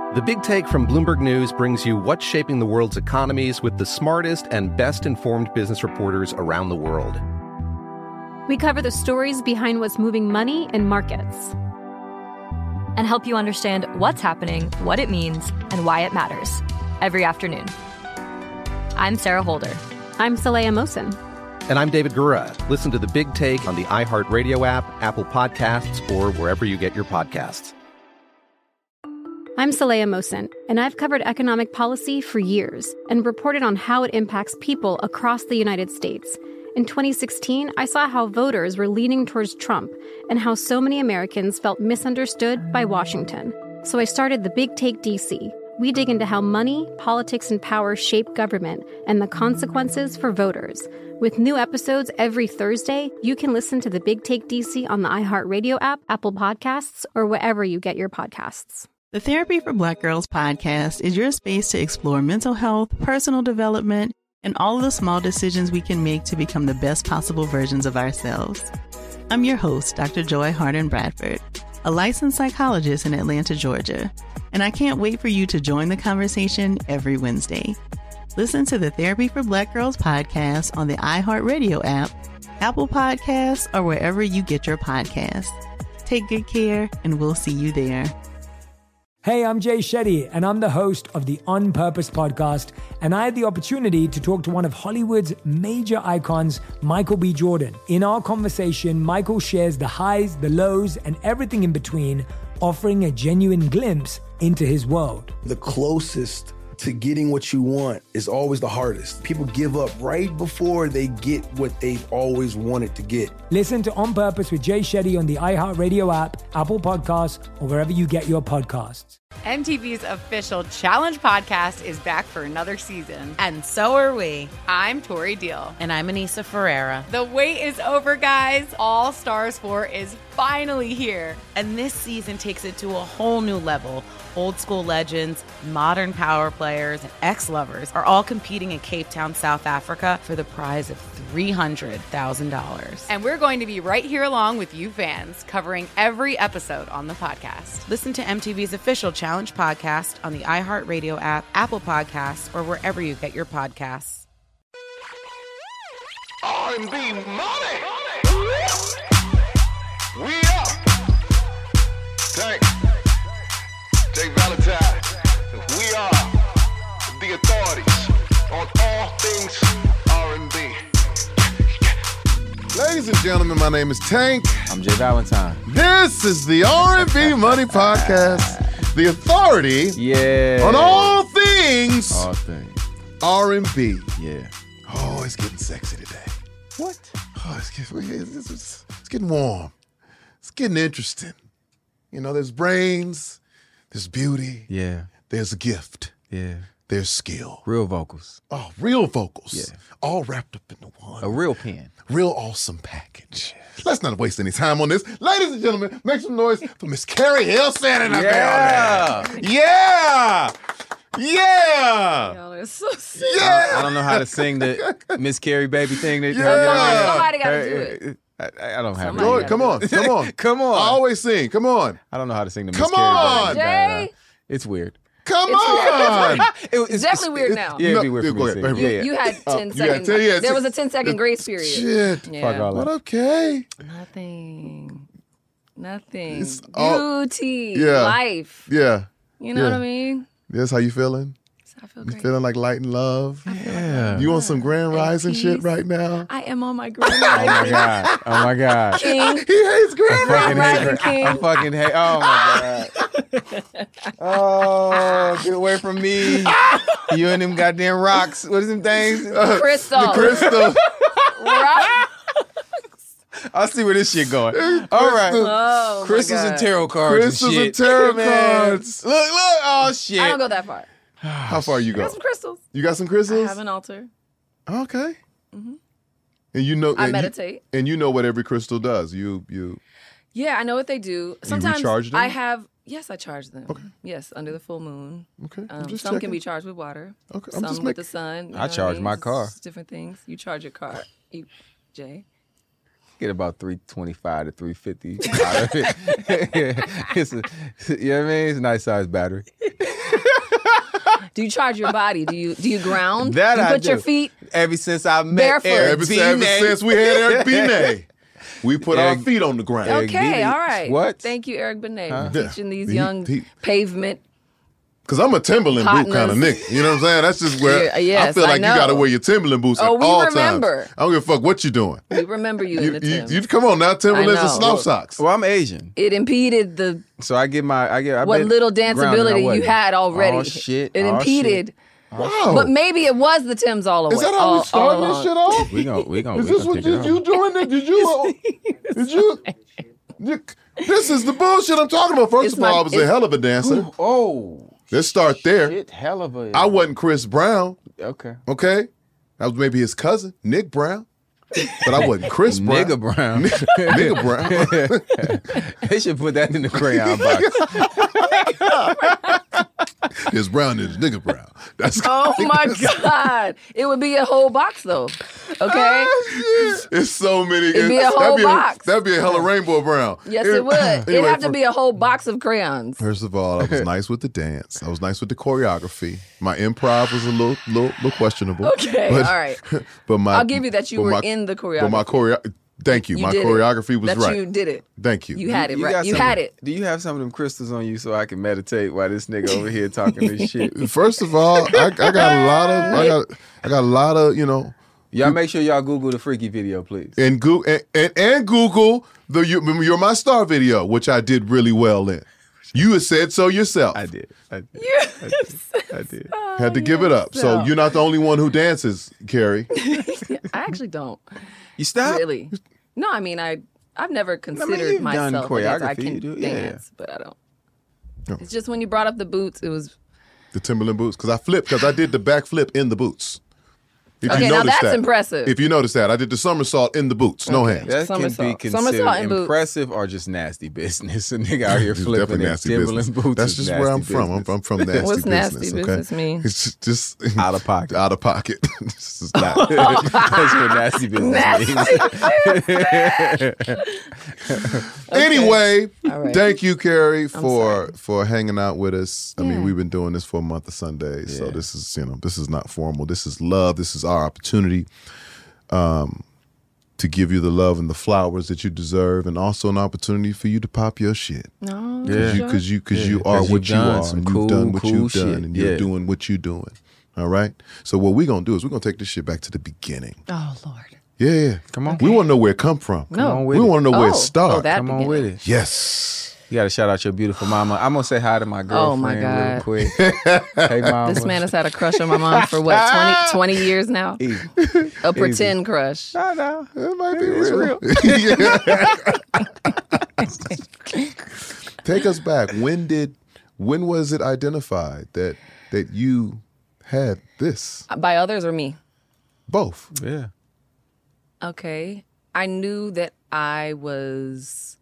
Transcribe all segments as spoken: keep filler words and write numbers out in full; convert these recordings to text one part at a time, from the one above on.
The Big Take from Bloomberg News brings you what's shaping the world's economies with the smartest and best-informed business reporters around the world. We cover the stories behind what's moving money and markets, and help you understand what's happening, what it means, and why it matters every afternoon. I'm Sarah Holder. I'm Saleha Mohsin. And I'm David Gura. Listen to The Big Take on the iHeartRadio app, Apple Podcasts, or wherever you get your podcasts. I'm Saleha Mohsin, and I've covered economic policy for years and reported on how it impacts people across the United States. In twenty sixteen, I saw how voters were leaning towards Trump and how so many Americans felt misunderstood by Washington. So I started The Big Take D C. We dig into how money, politics, and power shape government and the consequences for voters. With new episodes every Thursday, you can listen to The Big Take D C on the iHeartRadio app, Apple Podcasts, or wherever you get your podcasts. The Therapy for Black Girls podcast is your space to explore mental health, personal development, and all of the small decisions we can make to become the best possible versions of ourselves. I'm your host, Doctor Joy Harden Bradford, a licensed psychologist in Atlanta, Georgia, and I can't wait for you to join the conversation every Wednesday. Listen to the Therapy for Black Girls podcast on the iHeartRadio app, Apple Podcasts, or wherever you get your podcasts. Take good care, and we'll see you there. Hey, I'm Jay Shetty, and I'm the host of the On Purpose podcast, and I had the opportunity to talk to one of Hollywood's major icons, Michael B. Jordan. In our conversation, Michael shares the highs, the lows, and everything in between, offering a genuine glimpse into his world. The closest to getting what you want is always the hardest. People give up right before they get what they've always wanted to get. Listen to On Purpose with Jay Shetty on the iHeartRadio app, Apple Podcasts, or wherever you get your podcasts. M T V's official Challenge podcast is back for another season. And so are we. I'm Tori Deal. And I'm Anissa Ferreira. The wait is over, guys. All Stars four is finally here. And this season takes it to a whole new level. Old school legends, modern power players, and ex-lovers are all competing in Cape Town, South Africa for the prize of three hundred thousand dollars. And we're going to be right here along with you fans, covering every episode on the podcast. Listen to M T V's official Challenge podcast on the iHeartRadio app, Apple Podcasts, or wherever you get your podcasts. R and B money! We up! Tank. Jake Valentine. We are the authorities on all things R and B. Ladies and gentlemen, my name is Tank. I'm Jay Valentine. This is the R and B Money Podcast, the authority yeah. on all things, all things R and B. Yeah. Oh, it's getting sexy today. What? Oh, it's getting, it's, it's, it's getting warm. It's getting interesting. You know, there's brains, there's beauty. Yeah. There's a gift. Yeah. There's skill. Real vocals. Oh, real vocals. Yeah. All wrapped up into one. A real pen. Real awesome package. Yes. Let's not waste any time on this. Ladies and gentlemen, make some noise for Miss Carrie Hilson in the yeah. building. Yeah. Yeah. Y'all are so sick. Yeah. I don't know how to sing the Miss Carrie baby thing. That yeah. Somebody got to do it. I, I don't have Go ahead. Come on. Come on. Come on. I always sing. Come on. I don't know how to sing the Miss Come Carrie on. baby. Jay. It's weird. Come it's on. Weird. It, it's, it's definitely weird now. Yeah, it'd be weird no, for me to sing. ahead, yeah, yeah. You had ten uh, seconds. ten, yeah, there was a ten second grace period. Shit. Yeah. Fuck all What that. up, Kay? Nothing. Nothing. It's all- Beauty. Yeah. Life. Yeah. You know Yeah. what I mean? That's how you feeling? I feel You great. feeling like light and love? Yeah. You on some grand And rising shit peace. right now? I am on my grand Oh my rising. god. Oh my god. King. He hates grand I rising. fucking hate Rising her. King. I fucking hate. Oh my god. Oh, get away from me. You and them goddamn rocks. What is them things? Crystal. The crystal. Right? I see where this shit going. All right. Oh, Crystals my and God. tarot cards Crystals and shit. and tarot Man. cards. Look, look. Oh, shit. I don't go that far. How far you I go? got some crystals. You got some I crystals? have an altar. Okay. Mm-hmm. And you know, I and meditate. You, and you know what every crystal does. You, you. Yeah, I know what they do. Sometimes recharge them? I have. Yes, I charge them. Okay. Yes, under the full moon. Okay. I'm Um, just some checking. can be charged with water. Okay. I'm Some just with making. the sun. you know I what charge mean? my It's car. just different things. You charge your car, you, Jay. Get about three twenty-five to three fifty out of it. It's a, you know what I mean? It's a nice sized battery. Do you charge your body? Do you do you ground? That do you I put your do. feet Ever since I met barefoot? Eric Ever, B. ever Nay. since we had Eric Benet, we put Eric- our feet on the ground. Eric Okay, Benet. all right. What? Thank you, Eric Benet, Huh? for teaching these He- young he- pavement. Because I'm a Timberland boot Partners. kind of nigga. You know what I'm saying? That's just where Yeah, yes, I feel I like you got to know. wear your Timberland boots Oh, at we all remember. times. I don't give a fuck what you're doing. We remember you, You, in the you, Timbs. you come on now, Timberlands I and know. slouch socks. Well, I'm Asian, It impeded the so I get my I get I what bet little grounded, I danceability you wasn't. had already. Oh shit! It oh, impeded. shit. Wow. But maybe it was the Timbs all the way. Is that how all, we starting all this shit along. off? We gon' we gon' Is we this gon' what pick you, it you up. doing? That? Did you? Did you? you- This is the bullshit I'm talking about. First It's of all, my- I was a it's- hell of a dancer. Oh Let's start there. shit! Hell of a. I wasn't Chris Brown. Okay. Okay, I was maybe his cousin, Nick Brown, but I wasn't Chris Brown. Nigga Brown. Nigga Brown. They should put that in the crayon box. His Brown is nigga Brown. That's Oh my God. It would be a whole box though. Okay? It's so many. It'd be a that'd whole be box. that'd be a hella rainbow brown. Yes, it would. It'd Anyway, have to for- be a whole box of crayons. First of all, I was nice with the dance. I was nice with the choreography. My improv was a little, little, little questionable. Okay, but, all right. But my, I'll give you that you but were my- in the But my choreography. choreo. Thank you. You my did it. choreography was that right. you did it. Thank you. You had it right. got You some- had it. Do you have some of them crystals on you so I can meditate while this nigga over here talking this shit? First of all, I, I got a lot of. I got. I got a lot of. You know. Y'all make sure y'all Google the freaky video, please. And go and, and, and Google the you, You're My Star video, which I did really well in. You had said so yourself. I did. I did. I did. I did. Had to give it up. So So- you're not the only one who dances, Carrie. I actually don't. You stop? Really. No, I mean, I, I've never considered you've done myself a dancer. I choreography, can you do, yeah. dance, but I don't. No. It's just when you brought up the boots, it was The Timberland boots, because I flipped, because I did the backflip in the boots. If Okay, you now notice that's that, impressive. If you notice that, I did the somersault in the boots, no hands. That can be Somersault. considered Somersault in boots. impressive or just nasty business. A nigga out here It's flipping definitely in nasty Timberland business. boots. That's is just nasty where I'm from. I'm, business. I'm from nasty What's business. nasty okay? business mean? It's just, just Out of pocket. Out of pocket. This is not. That's what nasty business means. Anyway, All right. thank you, Carrie, I'm for sorry. for hanging out with us. I mean, Yeah. we've been doing this for a month of Sundays, so Yeah. this is you know this is not formal. This is love. This is our opportunity. Um, to give you the love and the flowers that you deserve, and also an opportunity for you to pop your shit. no. Yeah. you because you because Yeah, you are 'cause what you've you done are, some and cool, you've done what cool you've shit. done, and you're Yeah. doing what you're doing. All right. So what we're gonna do is we're gonna take this shit back to the beginning. Oh Lord. Yeah, yeah. Come on. We want to know where it come from. No. on with we it. want to know where it Oh. started. Oh, that Come on beginning. with it. Yes. You got to shout out your beautiful mama. I'm going to say hi to my Oh, my girlfriend God. real quick. Hey, mama. This man has had a crush on my mom for what, twenty, twenty years now? Easy. A pretend crush. No, no. It might be It's real. real. Take us back. When did when was it identified that that you had this? By others or me? Both. Yeah. Okay. I knew that I was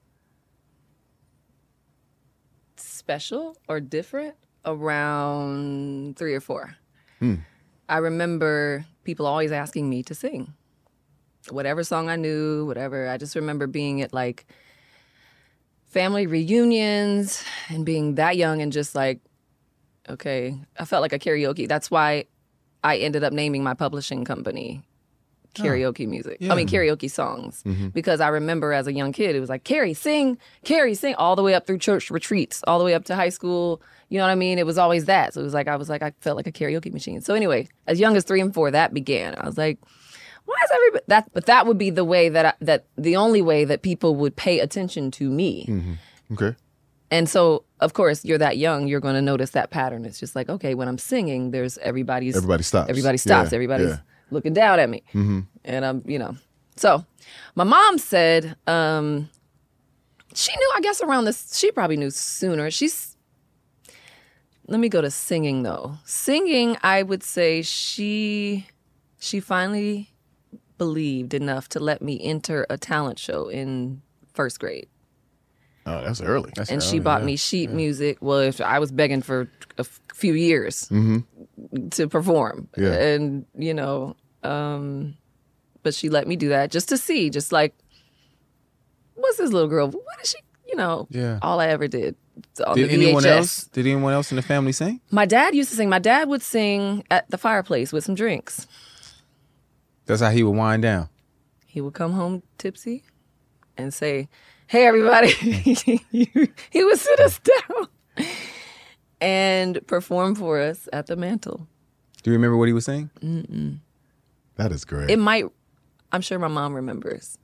special or different around three or four. Hmm. I remember people always asking me to sing. Whatever song I knew, whatever. I just remember being at like family reunions and being that young and just like, okay, I felt like a karaoke. That's why I ended up naming my publishing company Karaoke Music. yeah. I mean, karaoke songs. Mm-hmm. Because I remember as a young kid, it was like, Carrie, sing, Carrie, sing, all the way up through church retreats, all the way up to high school. You know what I mean? It was always that. So it was like, I was like, I felt like a karaoke machine. So anyway, as young as three and four, that began. I was like, why is everybody, that, but that would be the way that, I, that the only way that people would pay attention to me. Mm-hmm. Okay. And so, of course, you're that young, you're going to notice that pattern. It's just like, okay, when I'm singing, there's everybody's... Everybody stops. Everybody stops. Yeah, Everybody's yeah. looking down at me. Mm-hmm. And I'm, you know. So, my mom said, um, she knew, I guess, around this, she probably knew sooner. She's, let me go to singing, though. Singing, I would say she, she finally believed enough to let me enter a talent show in first grade. Oh, that's early. That's And she early, bought yeah. me sheet music. Well, if I was begging for a f- few years Mm-hmm. to perform, Yeah. and you know, um, but she let me do that just to see, just like, what's this little girl? What is she? You know, Yeah. all I ever did on Did the V H S. anyone else? Did anyone else in the family sing? My dad used to sing. My dad would sing at the fireplace with some drinks. That's how he would wind down. He would come home tipsy and say, "Hey, everybody." He would sit us down and perform for us at the mantle. Do you remember what he was saying? Mm-mm. That is great. It might, I'm sure my mom remembers.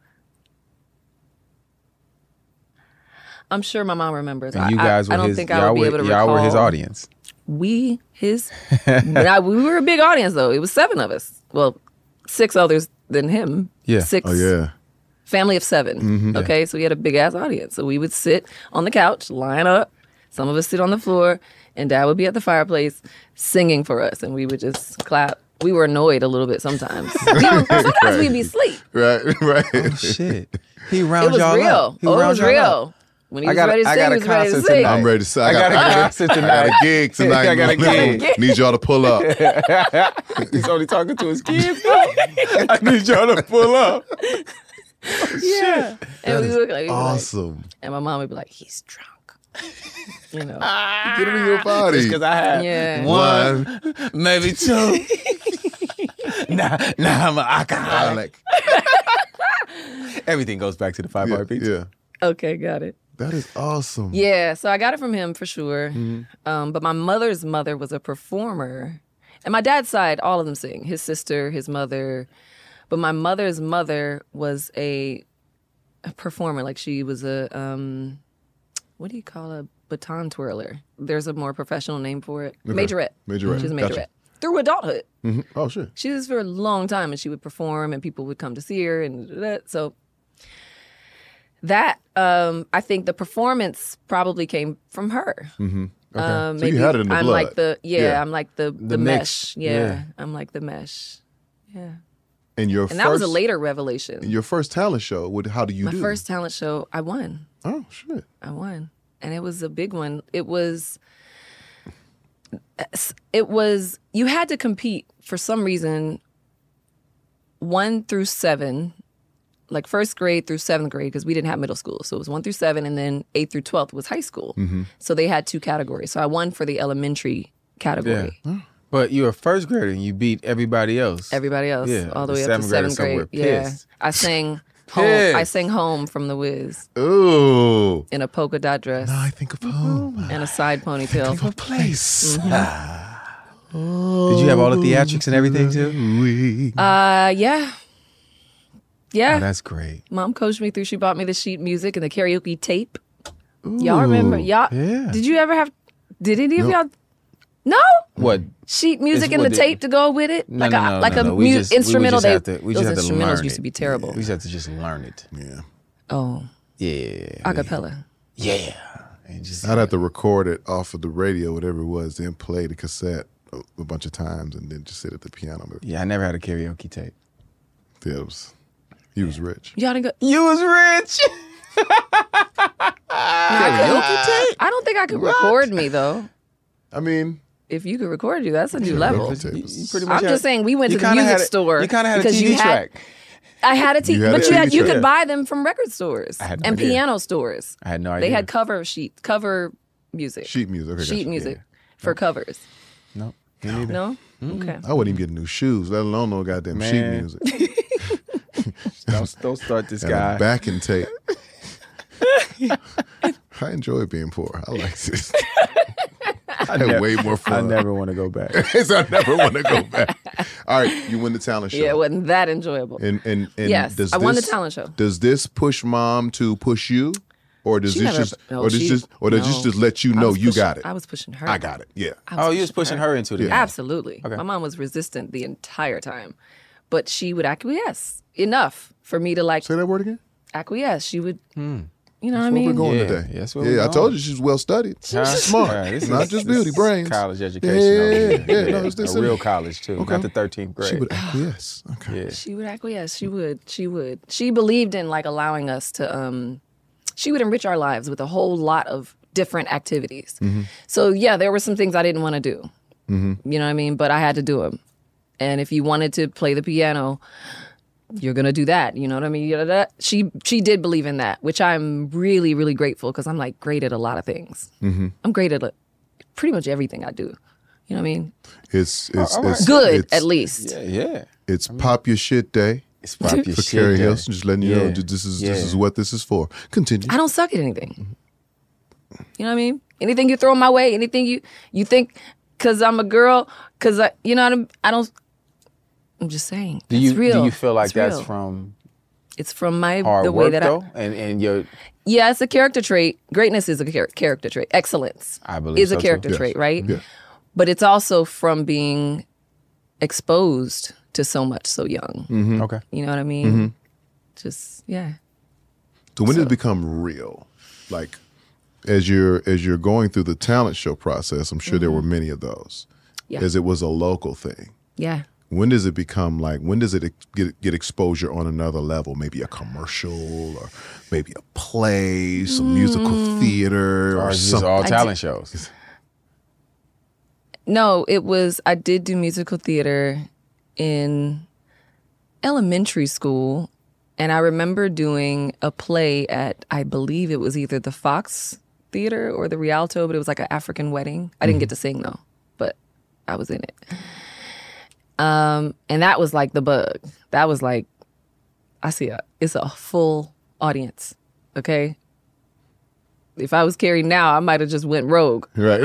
I'm sure my mom remembers. And you I- guys I, were I don't his, think I y'all would be were, able to y'all recall. were his audience. We, his, now, we were a big audience though. It was seven of us. Well, six others than him. Yeah. Six. Oh yeah. Family of seven. Mhm. Okay, so we had a big ass audience. So we would sit on the couch, line up. Some of us sit on the floor, and Dad would be at the fireplace singing for us, and we would just clap. We were annoyed a little bit sometimes. We were- sometimes Right. we'd be asleep. Right, right. Oh shit. He It round was y'all real. up. He Oh, it round was y'all real. up. When he I was got a- ready to I sing, got he a was ready to concert sing. tonight. I'm ready to say. I I got, got a I concert got tonight. a gig tonight. I got a in my living gig. room. Need y'all to pull up. He's only talking to his kids. I need y'all to pull up. Yeah. And That we is would like, awesome. and my mom would be like, "He's drunk." You know. Get him in your body. Because I had Yeah. one, maybe two. now, now I'm an alcoholic. Everything goes back to the five Yeah, bar pizza. yeah. Okay, got it. That is awesome. Yeah, so I got it from him for sure. Mm-hmm. Um, but my mother's mother was a performer. And my dad's side, all of them sing. His sister, his mother. But my mother's mother was a, a performer. Like she was a, um, what do you call a baton twirler? There's a more professional name for it. Okay. Majorette. Majorette. She's a Gotcha. majorette. Through adulthood. hmm Oh shit. She was for a long time, and she would perform, and people would come to see her, and that. So that um, I think the performance probably came from her. Mm-hmm. Okay. Um, so you had it in the I'm blood. like the yeah, Yeah. I'm like the the, The mesh. mix. Yeah, Yeah. I'm like the mesh. Yeah, And your and first, that was a later revelation. Your first talent show. What? How do you My do? first talent show, I won. Oh shit. I won, and it was a big one. It was. It was you had to compete for some reason. One through seven, like first grade through seventh grade, because we didn't have middle school, so it was one through seven, and then eight through twelfth was high school. Mm-hmm. So they had two categories. So I won for the elementary category. Yeah. But you were a first grader and you beat everybody else. Everybody else, Yeah, all the the way up to seventh seventh graders grade. somewhere Yeah, pissed. I sang home. Pissed. I sang home from The Wiz Ooh. in a polka dot dress Now I think of home. and a side ponytail. Think of a place. Did you have all the theatrics and everything too? Uh, yeah, yeah. Oh, that's great. Mom coached me through. She bought me the sheet music and the karaoke tape. Y'all remember? Y'all, yeah. did you ever have? Did any of Nope. y'all? No. What? Sheet music It's and the what the- tape to go with it, No, like no, a no, like no, a no. We mu- just- we would instrumental. just They have to- we those just have to instrumentals learn used it. to be terrible. We just have to just learn it. Yeah. Oh, Yeah. acapella. Yeah. And just I'd have to record it off of the radio, whatever it was, then play the cassette a, a bunch of times, and then just sit at the piano. Yeah, I never had a karaoke tape. Yeah, it was. He was rich. Y'all didn't go. You was rich. Karaoke tape? I don't think I could record me though. I mean, If you could record you, that's a new level. record tape is- You pretty I'm had- just saying we went you to the kinda music had a- store. You kind of had a because T V you had- track. I had a T, You had but a you had T V you track. could buy them from record stores I had no and idea. piano stores. I had no They idea. had cover sheets, cover music, sheet music. Okay, sheet gotcha. music for covers. No. Me neither. No, okay. I wouldn't even get new shoes, let alone no goddamn sheet Man. music. Don't, don't start this And guy. a backing tape. I enjoy being poor. I like this. I had way more fun. I never want to go back. So I never want to go back. All right, you win the talent show. Yeah, it wasn't that enjoyable. And and, and Yes, does I won the this- talent show. Does this push mom to push you, or does She this never- just, no, or does she- just, or does this no. just let you I know was you pushing- got it? I was pushing her. I got it. Yeah. I Oh, you was pushing her into the Absolutely. Okay. My mom was resistant the entire time, but she would acquiesce enough for me to like Say that word again. acquiesce. She would, Hmm. you know That's what I where mean? we're going Yeah, today. yeah, that's where yeah, we're I going. told you she's well studied. Huh? She's smart. Yeah, this Not is- just this beauty, is brains. College education. Yeah, over here. yeah, yeah. No, it's this a and- real college too. Okay. Not the thirteenth grade. She would acquiesce. Okay. Yeah. She would acquiesce. She would. She would. She believed in like allowing us to. um She would enrich our lives with a whole lot of different activities. Mm-hmm. So yeah, there were some things I didn't want to do. Mm-hmm. You know what I mean? But I had to do them. And if you wanted to play the piano, you're gonna do that. You know what I mean? You know, she she did believe in that, which I'm really really grateful because I'm like great at a lot of things. Mm-hmm. I'm great at pretty much everything I do. You know what I mean? It's it's, Oh, it's good it's, at least. Yeah, yeah. It's pop your shit day. It's pop your for shit Carrie day. Hilson. Just letting you know Yeah. this is Yeah. this is what this is for. Continue. I don't suck at anything. You know what I mean? Anything you throw my way, anything you you think, because I'm a girl, because I, you know what I'm, I don't. I'm just saying. Do It's you real. do you feel like It's that's real. from It's from my hard the way work that though, I. and and your Yeah, it's a character trait. Greatness is a char- character trait. Excellence I believe is a so, too. character Yes. trait, right? Yeah. But it's also from being exposed to so much so young. Mhm. Okay. You know what I mean? Mhm. Just yeah. So when did it become real? Like as you're as you're going through the talent show process, I'm sure there were many of those. Yeah. As it was a local thing. Yeah. When does it become like, when does it get get exposure on another level? Maybe a commercial or maybe a play, some musical theater Or or it's just something. all I talent did- shows. No, it was, I did do musical theater in elementary school. And I remember doing a play at, I believe it was either the Fox Theater or the Rialto, but it was like an African wedding. I didn't get to sing though, but I was in it. Um, and that was like the bug. That was like, I see a, it's a full audience. Okay. If I was Carrie now, I might have just went rogue. Right.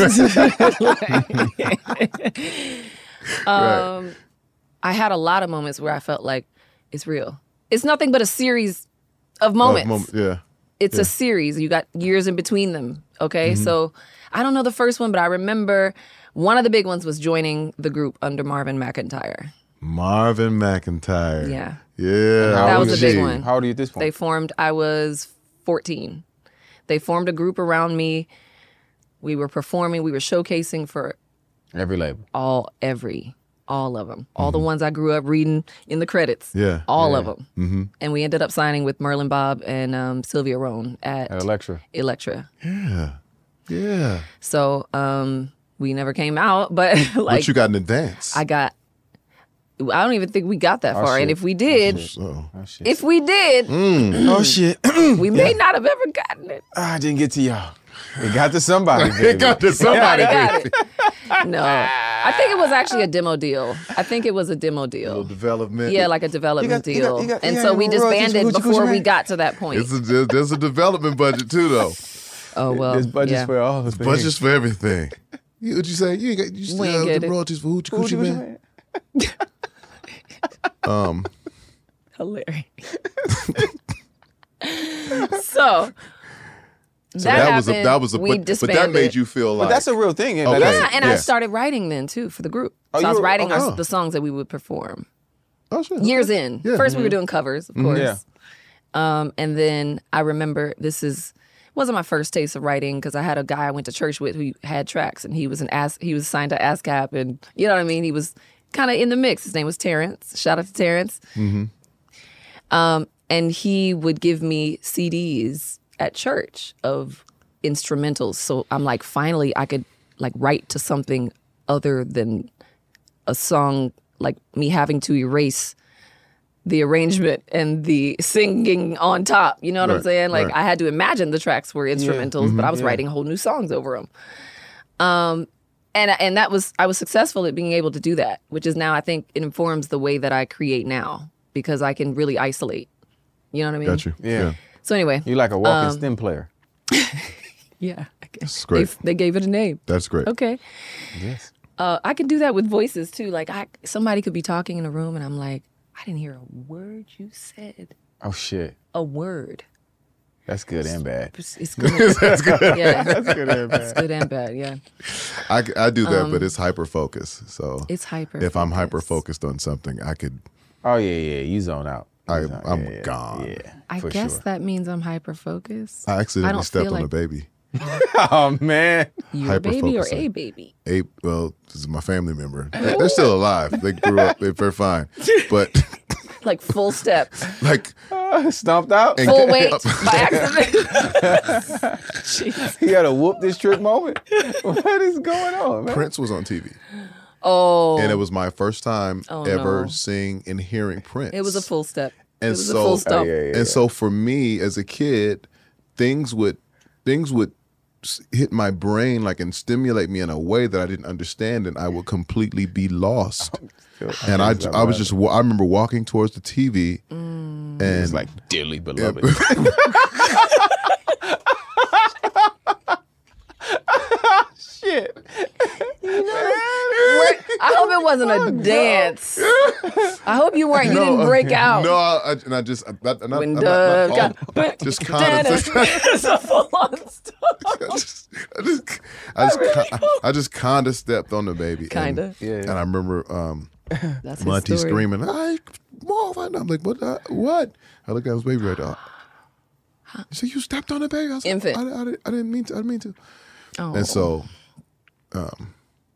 um, I had a lot of moments where I felt like it's real. It's nothing but a series of moments. Uh, moment- yeah. It's Yeah. a series. You got years in between them. Okay. Mhm. So I don't know the first one, but I remember one of the big ones was joining the group under Marvin McIntyre. Marvin McIntyre. Yeah. Yeah. that how was a old big she? one. How old are you at this point? They formed, I was fourteen. They formed a group around me. We were performing, we were showcasing for Every label. all, every, all of them. All the ones I grew up reading in the credits. Yeah. All Yeah. of them. Mm-hmm. And we ended up signing with Merlin Bob and um, Sylvia Rohn at, At Electra. Electra. Yeah. Yeah. So um, we never came out, but like What you got in advance? I got. I don't even think we got that Oh, far, and shit. if we did, Oh. Oh shit. if we did, Mm. oh shit. we may not have ever gotten it. Ah, I didn't get to y'all. It got to somebody. It baby. got to somebody. Got it. No, I think it was actually a demo deal. I think it was a demo Little deal. development. Yeah, like a development You got- you got- deal. you got- and you so got we any royalties disbanded for Hoochie before Coochie we Man? got to that point. It's a, there's a development budget too, though. Oh well, There's budgets yeah. for all the things. Budgets for everything. You, what'd you say? You ain't got you still We ain't have get the it. royalties for Hoochie Coochie Hoochie Man? Man. Um, Hilarious. so. so that, that, was a happened, that was a we but, but disbanded. that made you feel like But that's a real thing. And Okay. that's, Yeah, and I Yeah. started writing then too for the group. Oh, So I you was were- writing okay. our, the songs that we would perform. oh, shit, Years okay. in. Yeah. 1st we were doing covers, of Mhm. course. Yeah. Um, and then I remember this is wasn't my first taste of writing because I had a guy I went to church with who had tracks, and he was an as he was signed to ASCAP, and you know what I mean. He was kind of in the mix. His name was Terrence. Shout out to Terrence. Mm-hmm. Um, and he would give me C Ds at church of instrumentals. So I'm like, finally, I could like write to something other than a song, like me having to erase the arrangement and the singing on top. You know what I'm Right, saying? Like right. I had to imagine the tracks were instrumentals, but I was yeah. writing whole new songs over them. Um, and and that was I was successful at being able to do that, which is now I think it informs the way that I create now because I can really isolate. You know what I mean? Got you. Yeah. So anyway, You like a walking Um, stem player. yeah, I guess. That's great. They, they gave it a name. That's great. Okay. Yes. Uh, I can do that with voices too. Like I, somebody could be talking in a room, and I'm like, I didn't hear a word you said. Oh shit. A word. That's good and bad. It's, it's good. That's good. Yeah, That's good and it's bad. good and bad. Yeah, I, I do that, Um, but it's hyper focus. So it's hyper. if I'm hyper focused on something, I could. Oh yeah, yeah. You zone out. You I, zone- I'm yeah, yeah, gone. Yeah. I for guess sure. that means I'm hyper focused. I I accidentally don't stepped feel on a like- baby. Oh man. You a baby or Hyper-focusing. a baby? A well, this is my family member. They- They're still alive. They grew up. They're fine. But Like full step, like Stomped out. And- full weight by accident. Jeez. He had a whoop this trick moment. What is going on, man? Prince was on T V. Oh. And it was my first time Oh, ever no. seeing and hearing Prince. It was a full step. And it was so, a full stop. Oh, yeah, yeah, and so for me as a kid, things would things would s- hit my brain like and stimulate me in a way that I didn't understand, and I would completely be lost. And I, I was just wa- I remember walking towards the T V, Mm. and It's like dearly beloved. Shit. I hope it wasn't a dance. I hope you weren't. You No, didn't break out. No, I, and I just that, not, When not, Dove not, got- all- just kind of. It's a full-on I just, I just, I just, ki- I just kind of stepped on the baby. Kinda. And, Yeah. and I remember um, That's his Monty story. screaming, "I move!" And I'm like, "What? Uh, what?" I looked at his baby right there. He said, "You stepped on the baby." I was like, Infant. I, I, I didn't mean to. I didn't mean to. Oh. And so, um,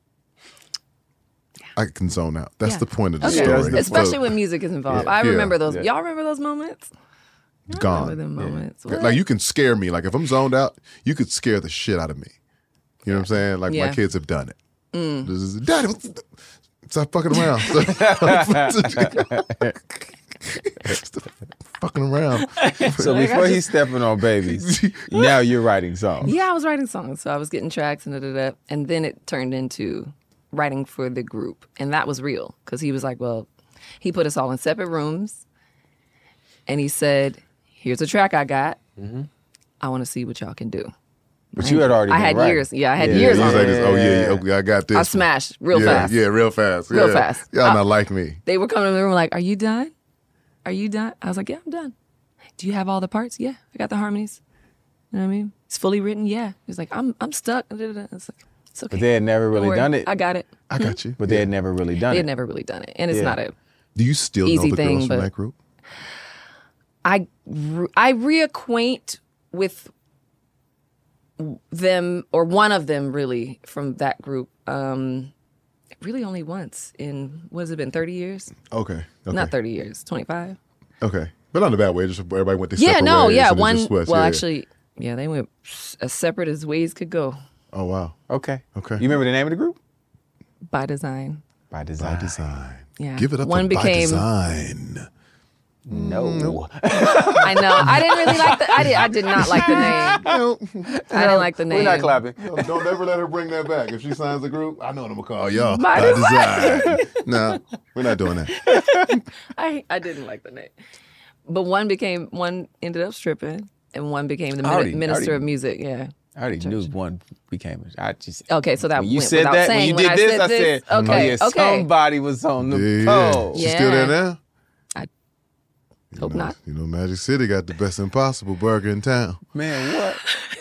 I can zone out. That's Yeah. the point of the Okay. story. Especially So, when music is involved. Yeah. I Yeah. remember those. Yeah. Y'all remember those moments? gone. Remember them moments. Yeah. What? Like you can scare me. Like if I'm zoned out, you could scare the shit out of me. You know what I'm saying? Like Yeah. my kids have done it. Mm. This is, Daddy, what's the- stop fucking around. Stop fucking around. So before he's stepping on babies, now you're writing songs. Yeah, I was writing songs. So I was getting tracks and da, da, da. And then it turned into writing for the group. And that was real. Because he was like, well, he put us all in separate rooms. And he said, here's a track I got. Mm-hmm. I want to see what y'all can do. But you had already I been had writing. years. Yeah, I had Yeah. years He's on like it. this, oh yeah, yeah, okay, I got this. I smashed real yeah, fast. Yeah, real fast. Real yeah. fast. Y'all I- not like me. They were coming in the room like, are you done? Are you done? I was like, yeah, I'm done. Do you have all the parts? Yeah, I got the harmonies. You know what I mean? It's fully written. Yeah. He's like, I'm I'm stuck. It's like, it's okay. But they had never Don't really worry. done it. I got it. I got you. But they had never really done They it. had never really done it. And it's Yeah. not a Do you still easy know the thing, girls from but- that group? I re- I reacquaint with them or one of them really from that group. Um, really only once in what has it been thirty years? Okay. Okay. Not thirty years, twenty-five. Okay. But not in a bad way. Just everybody went their Yeah, separate no, ways yeah, and it one. just switched, Well, yeah. actually, yeah, they went as separate as ways could go Oh wow. Okay. Okay. You remember the name of the group? by design. By Design. By design. Yeah, Give it up one for By became. Design. No. I know. I didn't really like the. I did. I did not like the name. I didn't like the name. We're not clapping. No, don't ever let her bring that back. If she signs the group, I know what I'm gonna call y'all. By By Design. design. No, we're not doing that. I I didn't like the name, but one became one ended up stripping, and one became the I min- already- minister already- of music. Yeah. I already knew one became. I just Okay, so that when you went said without that saying. when you When did I this, said I this, said, okay, "Oh yeah, okay. somebody was on the Yeah. pole." She's still there Yeah. now? I hope know, not. You know, Magic City got the best impossible burger in town. Man, what?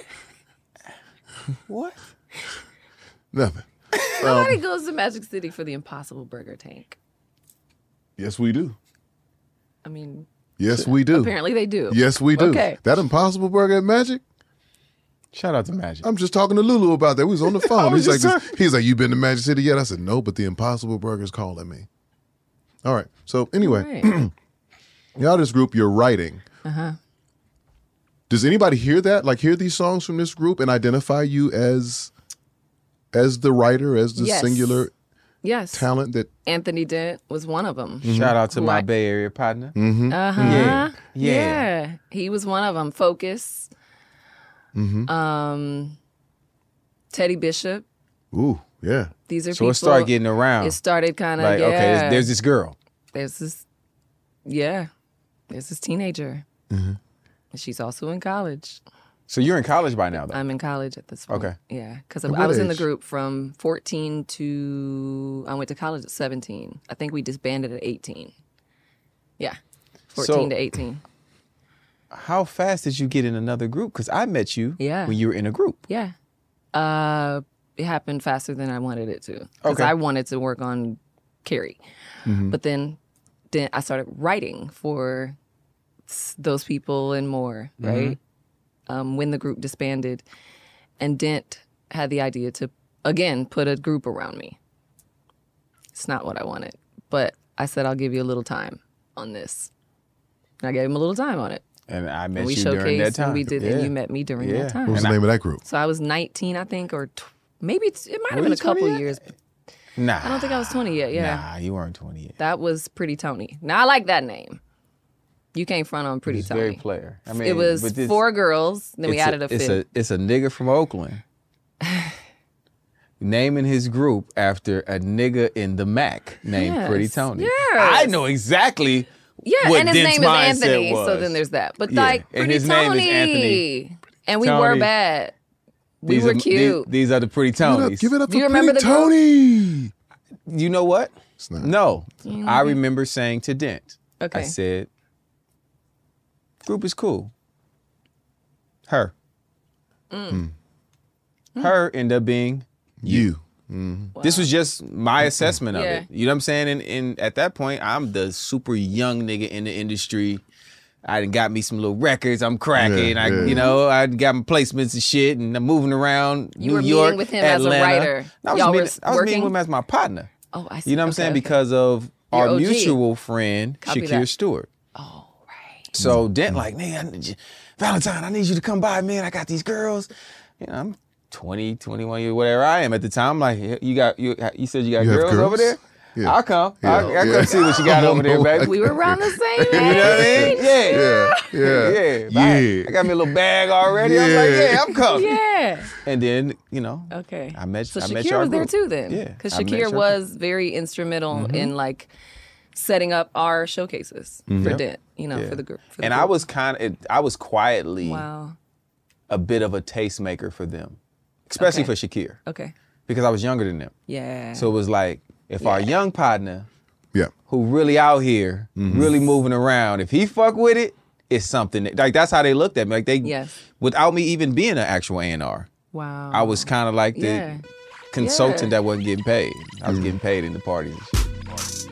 What? Nothing. Nobody goes to Magic City for the Impossible Burger Tank. Yes, we do. I mean, Yes, we do. apparently they do. Yes, we do. Okay. That impossible burger at Magic? Shout out to Magic. I'm just talking to Lulu about that. We was on the phone. was He's like, just this, he's like, you been to Magic City yet? I said, no, but the Impossible Burger's calling me. All right. So anyway, Right. y'all this group, you're writing. Uh-huh. Does anybody hear that? Like hear these songs from this group and identify you as as the writer, as the Yes. singular Yes. talent that Anthony Dent was one of them. Shout out to Who my I- Bay Area partner. mm-hmm. Uh-huh. Yeah. Yeah. Yeah. He was one of them. Focus. Mm-hmm. Um, Teddy Bishop. Ooh, yeah. These are So people. it started getting around. It started kind of, like, yeah. okay, there's this girl. There's this, yeah. There's this teenager. Mm-hmm. And she's also in college. So you're in college by now, though. I'm in college at this point. Okay. Yeah, because At I what was in the age? group from fourteen to, I went to college at seventeen. I think we disbanded at eighteen. Yeah, fourteen So- to eighteen. How fast did you get in another group? Because I met you Yeah. when you were in a group. Yeah. Uh, it happened faster than I wanted it to. Because Okay. I wanted to work on Carrie. But then, then I started writing for s- those people and more, right? Um, when the group disbanded. And Dent had the idea to, again, put a group around me. It's not what I wanted. But I said, I'll give you a little time on this. And I gave him a little time on it. And I met And we you during that showcased time. and we did, Yeah. and you met me during Yeah. that time. What was the And I- name of that group? So I was nineteen, I think, or tw- maybe it's, it might have Were been you a couple twenty yet? years. Nah. I don't think I was twenty yet, yeah. Nah, you weren't twenty yet. That was Pretty Tony. Now, I like that name. You can't front on Pretty It's Tony. very player. I mean, it was but this- four girls, then we it's added a, it's fifth. a it's a nigga from Oakland naming his group after a nigga in the Mac named Yes, Pretty Tony. yes. I know exactly Yeah, what and his Dent's name is mindset Anthony, was. so then there's that. But Yeah, like, and Pretty his Tony. name is Anthony. And we Tony. were bad. We These were are, cute. These, these are the Pretty Tonys. Give it up Do you for remember Pretty the group? Tony. You know what? not. No. You I know? remember saying to Dent, Okay. I said, group is cool. Her. Mm. Her ended up being You. This was just my assessment of Yeah. it. You know what I'm saying? And, and at that point, I'm the super young nigga in the industry. I done got me some little records. I'm cracking. Yeah, I, yeah. you know, I got my placements and shit, and I'm moving around You New were York, meeting with him as a Atlanta. writer. I was, Y'all were meeting, I was meeting working? with him as my partner. Oh, I see. You know what I'm Okay, saying? okay. Because of Your our O G. mutual friend, Copy Shakir that. Stewart. Oh, right. So Dent like, nigga, I need you, Valentine, I need you to come by, man. I got these girls. You know, I'm twenty, twenty-one years, whatever I am at the time. I'm like, you got you you said you got You have girls, girls? over there? Yeah. I'll come. Yeah, I'll, I'll yeah. come see what you got over there, baby. We were around the same age. You know what I mean? Yeah. Yeah. Yeah. Yeah. Yeah. I, I got me a little bag already. I'm like, Yeah. yeah, I'm coming. Yeah. And then, you know, Okay. I met So I met Shakir y'all was there group. too then. Yeah. Because I met Shakir y'all was very instrumental Mm-hmm. in like setting up our showcases for Yep. Dent, you know, Yeah. for the group. For the And I group. was kind of, I was quietly Wow. a bit of a tastemaker for them, especially Okay. for Shakir, Okay. because I was younger than them. Yeah. So it was like, if our young partner, Yeah. who really out here, Mm-hmm. really moving around, if he fuck with it, it's something that, like that's how they looked at me. Like they, Yes. without me even being an actual A and R, Wow. I was kind of like the Yeah. consultant Yeah. that wasn't getting paid. I was getting paid in the party and shit.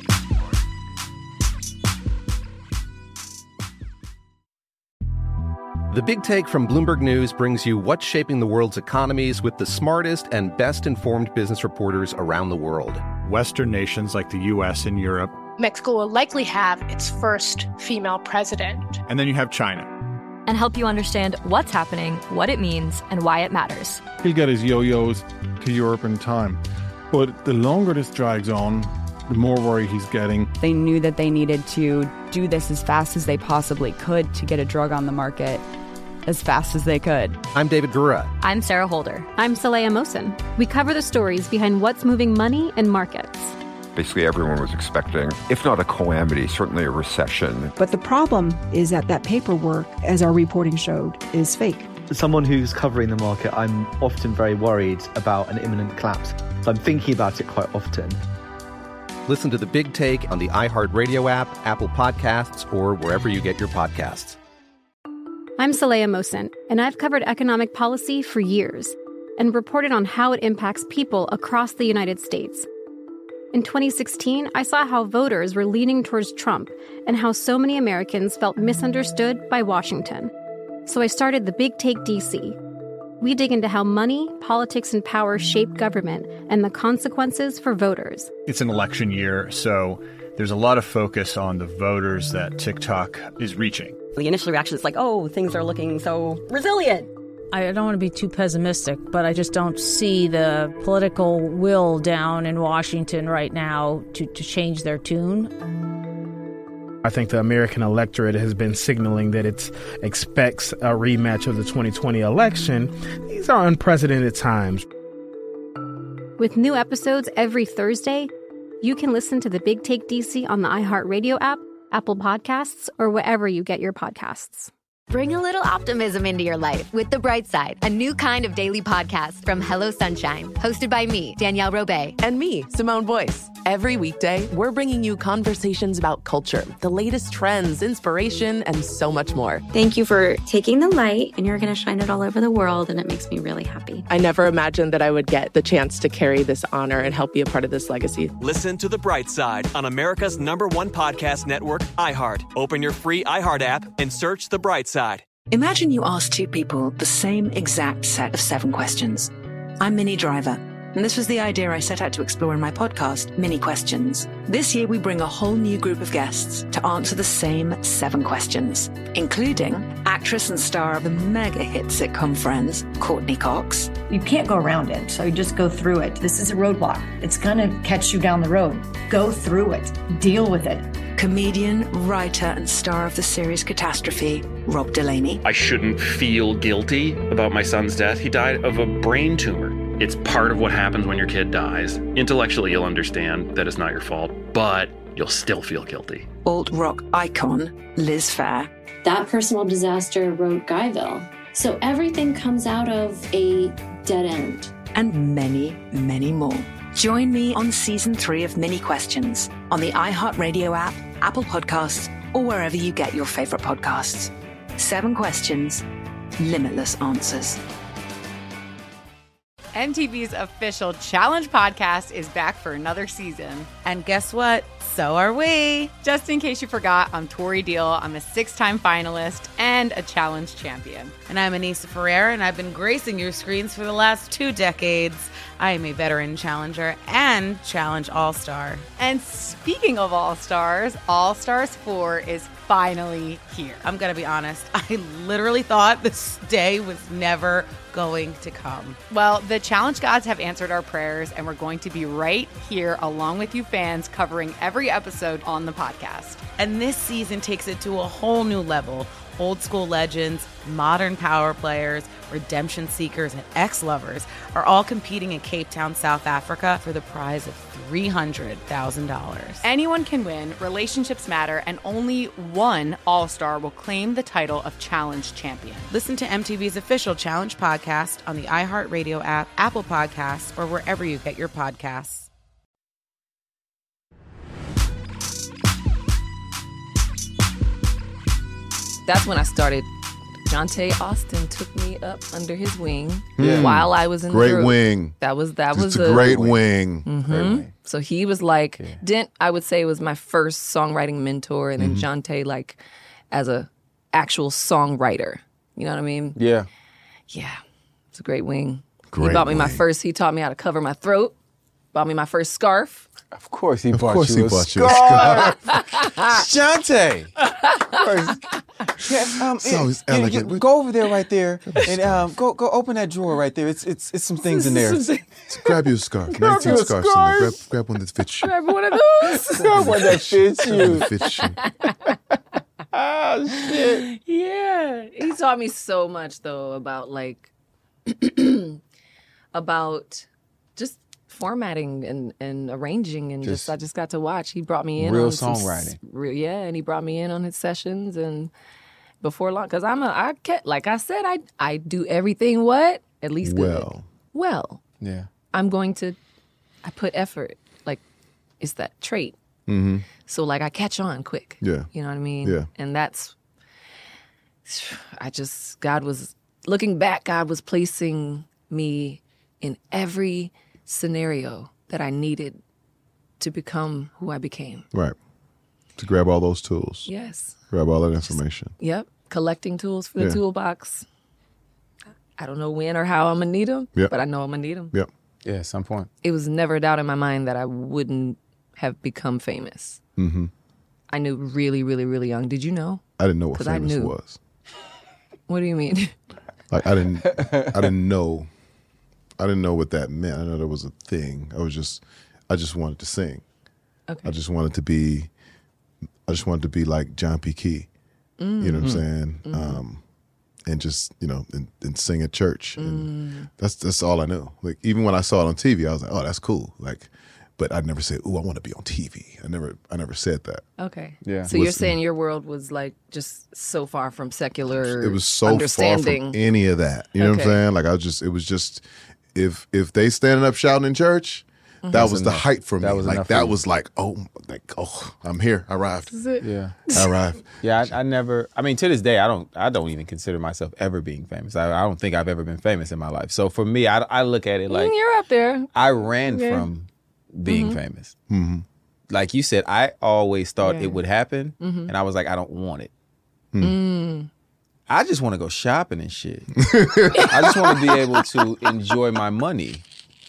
The Big Take from Bloomberg News brings you what's shaping the world's economies with the smartest and best-informed business reporters around the world. Western nations like the U S and Europe. Mexico will likely have its first female president. And then you have China. And help you understand what's happening, what it means, and why it matters. He'll get his yo-yos to Europe in time. But the longer this drags on, the more worry he's getting. They knew that they needed to do this as fast as they possibly could to get a drug on the market as fast as they could. I'm David Gura. I'm Sarah Holder. I'm Saleha Mohsen. We cover the stories behind what's moving money and markets. Basically, everyone was expecting, if not a calamity, certainly a recession. But the problem is that that paperwork, as our reporting showed, is fake. As someone who's covering the market, I'm often very worried about an imminent collapse. So I'm thinking about it quite often. Listen to The Big Take on the iHeartRadio app, Apple Podcasts, or wherever you get your podcasts. I'm Saleha Mohsen, and I've covered economic policy for years and reported on how it impacts people across the United States. In twenty sixteen, I saw how voters were leaning towards Trump and how so many Americans felt misunderstood by Washington. So I started The Big Take D C. We dig into how money, politics, and power shape government and the consequences for voters. It's an election year, so there's a lot of focus on the voters that TikTok is reaching. The initial reaction is like, oh, things are looking so resilient. I don't want to be too pessimistic, but I just don't see the political will down in Washington right now to, to change their tune. I think the American electorate has been signaling that it expects a rematch of the twenty twenty election. These are unprecedented times. With new episodes every Thursday, you can listen to The Big Take D C on the iHeartRadio app, Apple Podcasts, or wherever you get your podcasts. Bring a little optimism into your life with The Bright Side, a new kind of daily podcast from Hello Sunshine, hosted by me, Danielle Robay. And me, Simone Boyce. Every weekday, we're bringing you conversations about culture, the latest trends, inspiration, and so much more. Thank you for taking the light, and you're going to shine it all over the world, and it makes me really happy. I never imagined that I would get the chance to carry this honor and help be a part of this legacy. Listen to The Bright Side on America's number one podcast network, iHeart. Open your free iHeart app and search The Bright Side. Imagine you ask two people the same exact set of seven questions. I'm Minnie Driver. And this was the idea I set out to explore in my podcast, Mini Questions. This year, we bring a whole new group of guests to answer the same seven questions, including actress and star of the mega hit sitcom Friends, Courtney Cox. You can't go around it, so you just go through it. This is a roadblock. It's going to catch you down the road. Go through it. Deal with it. Comedian, writer, and star of the series Catastrophe, Rob Delaney. I shouldn't feel guilty about my son's death. He died of a brain tumor. It's part of what happens when your kid dies. Intellectually, you'll understand that it's not your fault, but you'll still feel guilty. Alt-rock icon, Liz Phair. That personal disaster wrote Guyville. So everything comes out of a dead end. And many, many more. Join me on season three of Mini Questions on the iHeartRadio app, Apple Podcasts, or wherever you get your favorite podcasts. Seven questions, limitless answers. M T V's official Challenge podcast is back for another season. And guess what? So are we. Just in case you forgot, I'm Tori Deal. I'm a six-time finalist and a Challenge champion. And I'm Anissa Ferreira, and I've been gracing your screens for the last two decades. I am a veteran challenger and Challenge All-Star. And speaking of All-Stars, All-Stars four is finally here. I'm going to be honest. I literally thought this day was never going to come. Well, the Challenge gods have answered our prayers, and we're going to be right here along with you fans covering every episode on the podcast. And this season takes it to a whole new level. Old school legends, modern power players, redemption seekers, and ex-lovers are all competing in Cape Town, South Africa for the prize of three hundred thousand dollars. Anyone can win, relationships matter, and only one All-Star will claim the title of Challenge champion. Listen to M T V's official Challenge podcast on the iHeartRadio app, Apple Podcasts, or wherever you get your podcasts. That's when I started. Jonte Austin took me up under his wing Yeah. while I was in Great the group. wing. That was that It's was a great wing. Mhm. Great wing. So he was like Dent. I would say was my first songwriting mentor, and then Mhm. Jonte like as a actual songwriter. You know what I mean? Yeah. Yeah, it's a great wing. Great he bought me my wing. first. He taught me how to cover my throat. Bought me my first scarf. Of course he Of bought course you he a bought you a scarf. scarf. Jonte. Yeah, um, So he's yeah, yeah, elegant. yeah, go over there right there and um, go go open that drawer right there. It's it's it's some things in there. So grab you a scarf. Grab nineteen you a scarves in scarf. there. Grab, grab one that fits you. Grab one of those. Grab one that fits you. That fits you. Oh shit. Yeah. He taught me so much though about like about just formatting and, and arranging and just, Just I just got to watch. He brought me in real on some s- songwriting. real, yeah, and he brought me in on his sessions and before long cuz I'm a I kept, like I said I I do everything what? At least good. Well. Well. Yeah. I'm going to I put effort. Like it's that trait. Mm-hmm. So like I catch on quick. Yeah. You know what I mean? Yeah. And that's I just God was looking back, God was placing me in every scenario that I needed to become who I became. Right. To grab all those tools. Yes. Grab all that information. Yep. Collecting tools for the Yeah. toolbox. I don't know when or how I'm gonna need them, Yep. but I know I'm gonna need them. Yep. Yeah, at some point. It was never a doubt in my mind that I wouldn't have become famous. Mm-hmm. I knew really, really, really young. Did you know? I didn't know what 'Cause I famous knew. was. What do you mean? Like I didn't I didn't know I didn't know what that meant. I know there was a thing. I was just I just wanted to sing. Okay. I just wanted to be I just wanted to be like John P. Key. You know what I'm saying? Mhm. Um, and just, you know, and, and sing at church. And Mm. that's that's all I knew. Like even when I saw it on T V, I was like, oh, that's cool. Like, but I never said, ooh, I want to be on T V. I never I never said that. Okay. Yeah. So you're Was- saying your world was like just so far from secular It was so far understanding. from any of that. You know what I'm Okay. saying? Like I was just it was just if if they standing up shouting in church, Mhm. that That's was the enough. height for me. That was like enough for that you. was like, oh like oh, I'm here. I arrived. This is it. Yeah. I arrived. Yeah, I, I never. I mean, to this day, I don't. I don't even consider myself ever being famous. I, I don't think I've ever been famous in my life. So for me, I, I look at it like Mm, you're up there. I ran Yeah. from being Mhm. famous. Mm-hmm. Like you said, I always thought Yeah. it would happen, Mhm. and I was like, I don't want it. Mm. I just want to go shopping and shit. I just want to be able to enjoy my money.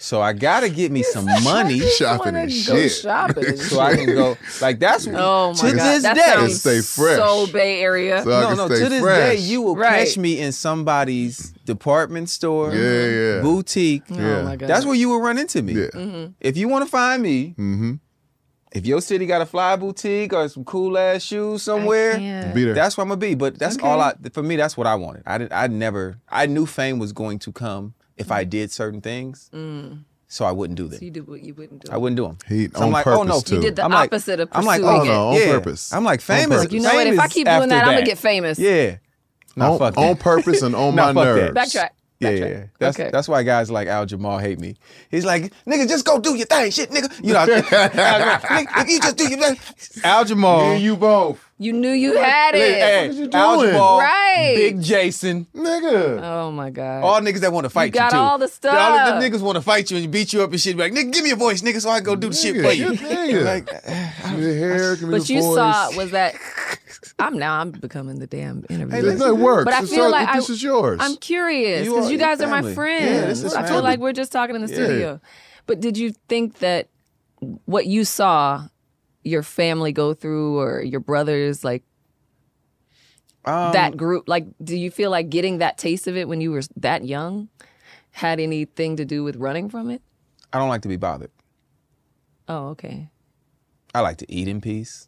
So I gotta get me some money. Shopping and shit. Shopping. So I can go. Like that's Oh my to God, this that day. sounds Stay fresh. so Bay Area. So I no, can no. stay To this fresh. day, you will Right. catch me in somebody's department store, Yeah, yeah. boutique. Oh Yeah. my God. That's where you will run into me. Yeah. Mm-hmm. If you want to find me, Mm-hmm. if your city got a fly boutique or some cool ass shoes somewhere, can't. Be there. that's where I'm gonna be. But that's Okay. all I. For me, that's what I wanted. I did. I never. I knew fame was going to come if I did certain things, Mm. so I wouldn't do them. So you did what you wouldn't do. I wouldn't do them. He So I'm on like, purpose oh no, too. You did the I'm like- opposite of I'm pursuing like, oh it. no, on yeah. purpose. I'm like, On fame is. purpose. You know what? fame If I is keep doing after that, I'm gonna that. get famous. Yeah. No, on, fuck on that. purpose and on Nah, my fuck nerves. that. Backtrack. Yeah, Backtrack. yeah. That's Okay. that's why guys like Al Jamal hate me. He's like, nigga, just go do your thing, shit, nigga. You know, nigga, if you just do your thing. Al Jamal. Me and you both. You knew you had it. Hey, What you Al doing? Jamal, Right. Big Jason, Nigga. Oh my God. all niggas that want to fight you, got too. all the All stuff. the niggas want to fight you and beat you up and shit. Be like, nigga, give me a voice, nigga, so I can go do the shit Nigga, for you. nigga. Like, Give me the hair, give me But the you voice. saw was that I'm now I'm becoming the damn interview. Hey, listen, it works. But I It's feel all- like this I, is yours. I'm curious You because are- you guys you're are my family. friends. Yeah, this is I feel family. like we're just talking in the Yeah. studio. But did you think that what you saw your family go through or your brothers like um, that group like do you feel like getting that taste of it when you were that young had anything to do with running from it? I don't like to be bothered. Oh, okay. I like to eat in peace.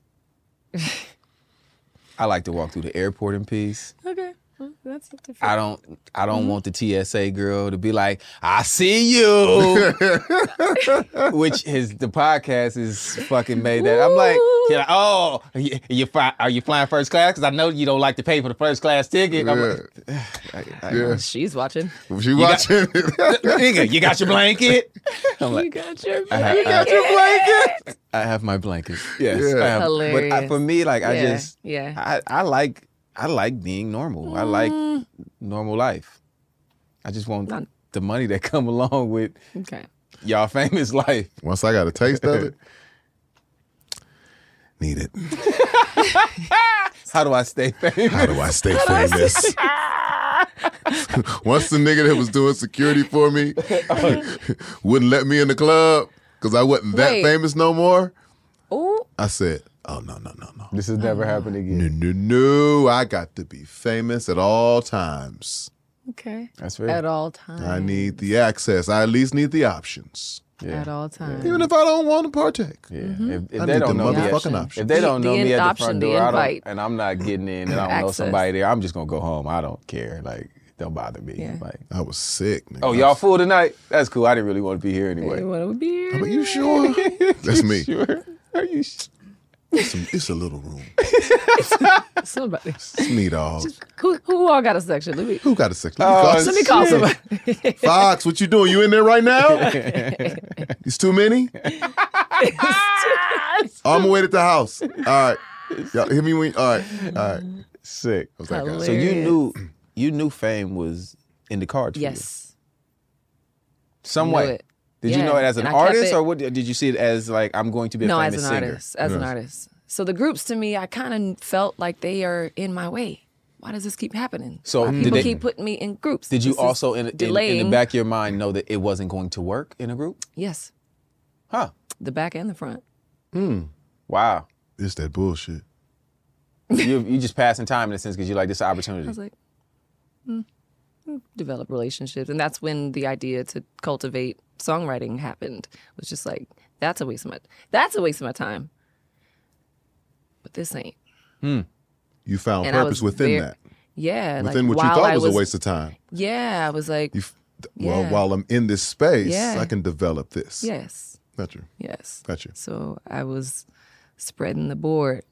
I like to walk through the airport in peace. Okay. Well, that's different. I don't I don't want the T S A girl to be like, I see you. Which his the podcast is fucking made that. I'm like, you're like, oh, you, you fly, are you flying first class? Because I know you don't like to pay for the first class ticket. I'm like, I, I, Yeah. She's watching. She You watching. Nigga, you got your blanket? I'm You like, got your I have, you I got have- your blanket. I have my blanket. Yes. Yeah. I have, But I, Hilarious. for me, like, I Yeah, just, yeah. I, I like, I like being normal. I like Mm. normal life. I just want Not- the money that come along with Okay. y'all famous life. Once I got a taste of it, need it. How do I stay famous? How do I stay famous? Once the nigga that was doing security for me wouldn't let me in the club because I wasn't that Wait. famous no more, Oh, I said, oh, no, no, no, no. This has never happened again. No, no, no. I got to be famous at all times. okay. That's fair. At all times. I need the access. I at least need the options. At all times. Even if I don't want to partake. Yeah. Mm-hmm. If, if I they need don't the know me, motherfucking at, option. if they don't The- know the me at the option, front the door, I invite. don't, and I'm not getting in, and I don't know Access. somebody there, I'm just gonna go home. I don't care. Like, don't bother me. Yeah. Like, I was sick, nigga. oh, y'all full tonight? That's cool. I didn't really want to be here anyway. You want to be here? But you sure? That's me. Sure. Are you? Sh- It's a, it's a little room. Somebody. It's me, dog. Who, who all got a section? Let me, Who got a sex? Let me Oh, call, let me call somebody. Fox, what you doing? You in there right now? It's too many? I'm gonna wait at the house. All right. Y'all hit me when. All right. All right. Sick. What's that guy? So you knew, you knew fame was in the cards for you. Yes. Some Knew way. it. Did you Yeah, know it as an and I kept artist, it- or what? Did you see it as like I'm going to be a No, famous as an singer? artist. As an Yes. artist. So the groups to me, I kind of felt like they are in my way. Why does this keep happening? So Why did people they- keep putting me in groups. Did you This is also, in, in, in the delaying. back of your mind, know that it wasn't going to work in a group? Yes. Huh? The back and the front. Hmm. Wow. It's that bullshit. you you just passing time in a sense because you like this opportunity. I was like, hmm, hmm, develop relationships. And that's when the idea to cultivate songwriting happened. It was just like, that's a waste of my, that's a waste of my time. But this ain't. Hmm. You found And I purpose was within very- that. Yeah. Within like, what you while thought I was, a waste of time. Yeah. I was like, You, f- well, yeah. while I'm in this space, Yeah. I can develop this. yes. Got you. Yes. Got you. So I was spreading the board.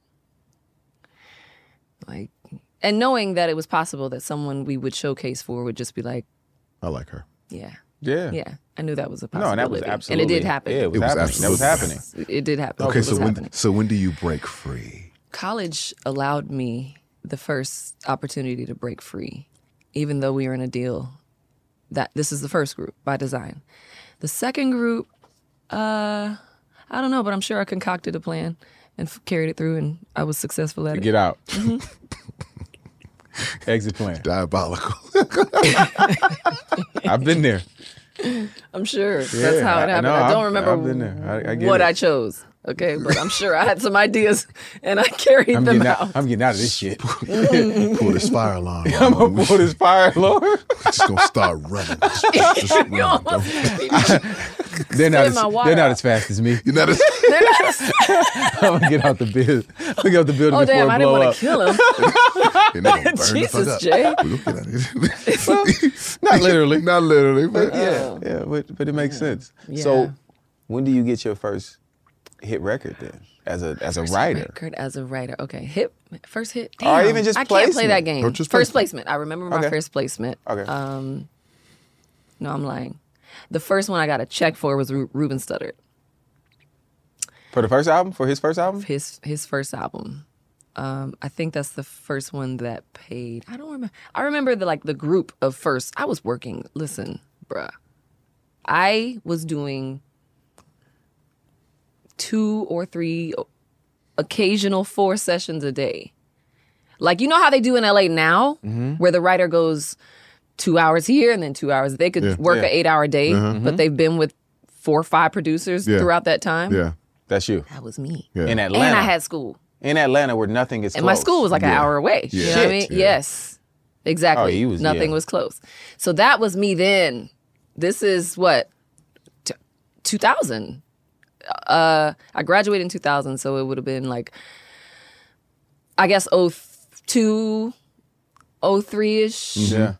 Like, and knowing that it was possible that someone we would showcase for would just be like, I like her. yeah. Yeah. Yeah. I knew that was a No, possibility. and that was absolutely. And it did happen. Yeah, it was, It was happening. That was absolutely- happening. It did happen. Okay, It so was when happening. so when do you break free? College allowed me the first opportunity to break free, even though we were in a deal. That this is the first group by design. The second group, uh, I don't know, but I'm sure I concocted a plan and f- carried it through, and I was successful at it. Get out. Mhm. Exit plan. Diabolical. I've been there. I'm sure that's Yeah, how it I- happened. no, I, don't I've- remember I've been there. I- I get what it. I chose. Okay, but I'm sure I had some ideas and I carried I'm them getting out. out. I'm getting out of this shit. Pull this fire alarm. I'm gonna pull this fire alarm. Just gonna start running. Just, just run, bro. They're not. Spit As, my water they're not out. as fast as me. You're not as- They're not- I'm gonna get out the building. I'm gonna get out the building Oh before damn! it I blow didn't up. want to kill him. And they gonna burn the fuck Jesus, up. Jay. We gonna get out of here. Not literally. Not literally, but Yeah, yeah, but, but it makes sense. Yeah. So, when do you get your first hit record then, as a as a First writer? record as a writer. Okay, hit first hit. Or Damn, even just I can't play placement. that game. Or just First placement. placement. I remember my Okay. first placement. Okay. Um, no, I'm lying. The first one I got a check for was Ru- Ruben Studdard. For the first album, for his first album, His his first album. Um, I think that's the first one that paid. I don't remember. I remember the like the group of first. I was working. Listen, bruh. I was doing two or three occasional four sessions a day. Like, you know how they do in L A now, Mm-hmm. where the writer goes two hours here and then two hours. They could Yeah. work Yeah. an eight hour day, Uh-huh. but they've been with four or five producers Yeah. throughout that time. Yeah. that's you. That was me. Yeah. In Atlanta, And I had school. in Atlanta where nothing is And close. my school was like an Yeah. hour away. You Yeah. know what I mean? Shit, yeah. Yes. Exactly. Oh, you was- Nothing yeah. was close. So that was me then. This is what? T- two thousand. Uh, I graduated in two thousand, so it would have been like, I guess, oh two, oh three-ish. Yeah.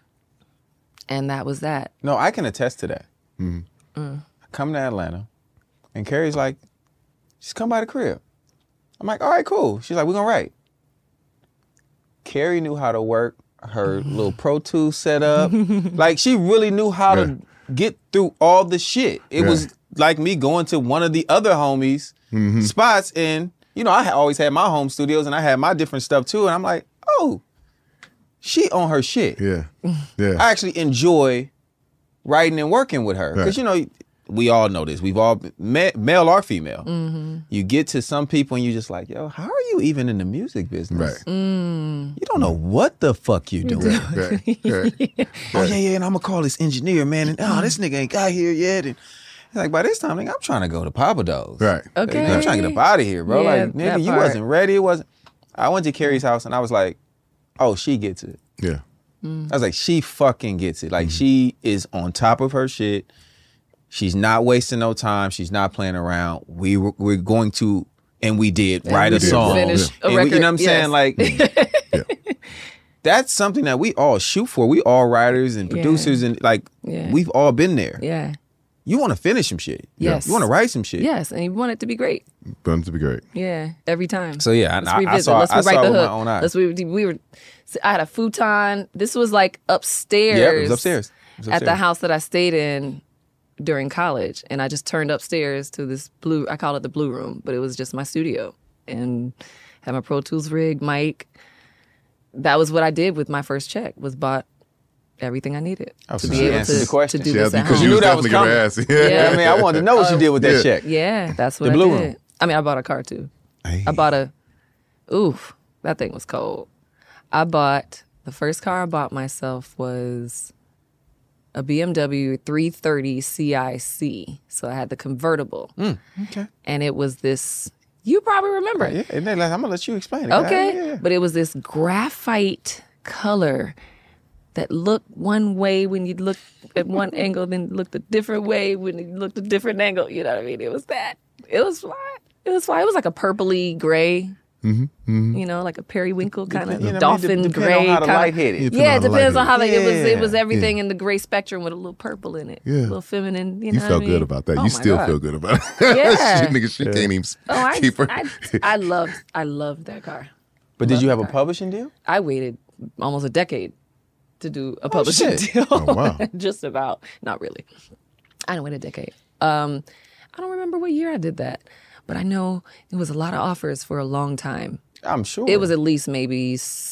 And that was that. No, I can attest to that. Mm. I come to Atlanta, and Carrie's like, just come by the crib. I'm like, all right, cool. She's like, we're gonna write. Carrie knew how to work her little Pro Tools setup. Like, she really knew how Yeah. to get through all the shit. It Yeah. was like me going to one of the other homies' Mm-hmm. spots, and you know, I had always had my home studios, and I had my different stuff too. And I'm like, oh, she on her shit. Yeah. Yeah. I actually enjoy writing and working with her because Right. you know we all know this. We've all been, ma- male or female. Mm-hmm. You get to some people and you just like, yo, how are you even in the music business? Right. Mm. You don't know what the fuck you doing. Right. Right. Oh yeah, yeah, and I'm gonna call this engineer, man. And oh, this nigga ain't got here yet. And like by this time, nigga, I'm trying to go to Papa Do's. Right. Okay. I'm trying to get up out of here, bro. Yeah, like, that nigga, you part. wasn't ready. It wasn't. I went to Carrie's house and I was like, oh, she gets it. Yeah. Mm. I was like, she fucking gets it. Like, she is on top of her shit. She's not wasting no time. She's not playing around. We were, we're going to, and we did, And write we a did song. finish a And we- you record, know what I'm yes. saying? Like, that's something that we all shoot for. We all writers and Yeah. producers, and like, Yeah. we've all been there. Yeah. You want to finish some shit. Yes. You want to write some shit. Yes, and you want it to be great. Bound to be great. Yeah, every time. So, yeah, I- Let's I- I revisit. saw- Let's I rewrite saw the it with hook. my own eyes. Let's we, we were. I had a futon. This was like upstairs. Yeah, it was upstairs. It was At the upstairs. house that I stayed in during college, and I just turned upstairs to this blue. I call it the blue room, but it was just my studio, and had my Pro Tools rig, mic. That was what I did with my first check. Was bought everything I needed Oh, to so be she able answered to, the question. to do She this answered- at because home. you knew that was coming. Ass. Yeah, I mean, I wanted to know what you did with that Yeah. check. Yeah, that's what The I blue did. room. I mean, I bought a car too. I bought a, oof, that thing was cold. I bought, the first car I bought myself was a B M W three thirty C I C. So I had the convertible. Mm, okay. And it was this, you probably remember it. Yeah, and then like, I'm gonna let you explain it. Okay. Yeah, yeah. But it was this graphite color that looked one way when you looked at one angle, then looked a different way when you looked a different angle. You know what I mean? It was that. It was fly. It was fly. It was like a purpley gray. Mm-hmm. Mm-hmm. You know, like a periwinkle kind of You know, I mean, dolphin dep- depend gray. on how the kinda- light hit it. Yeah, it depends on how they, it was. It was Yeah. everything in the gray spectrum with a little purple in it. Yeah. A little feminine. You, You know felt what I mean? good about that. Oh you my still God. feel good about it. Yeah. she, nigga, she can't even Oh, I, keep her. I, I loved, I loved that car. But did Loved you have that a car. publishing deal? I waited almost a decade to do a publishing shit. deal. Oh, wow. Just about. Not really. I didn't wait a decade. Um, I don't remember what year I did that, but I know it was a lot of offers for a long time. I'm sure. It was at least maybe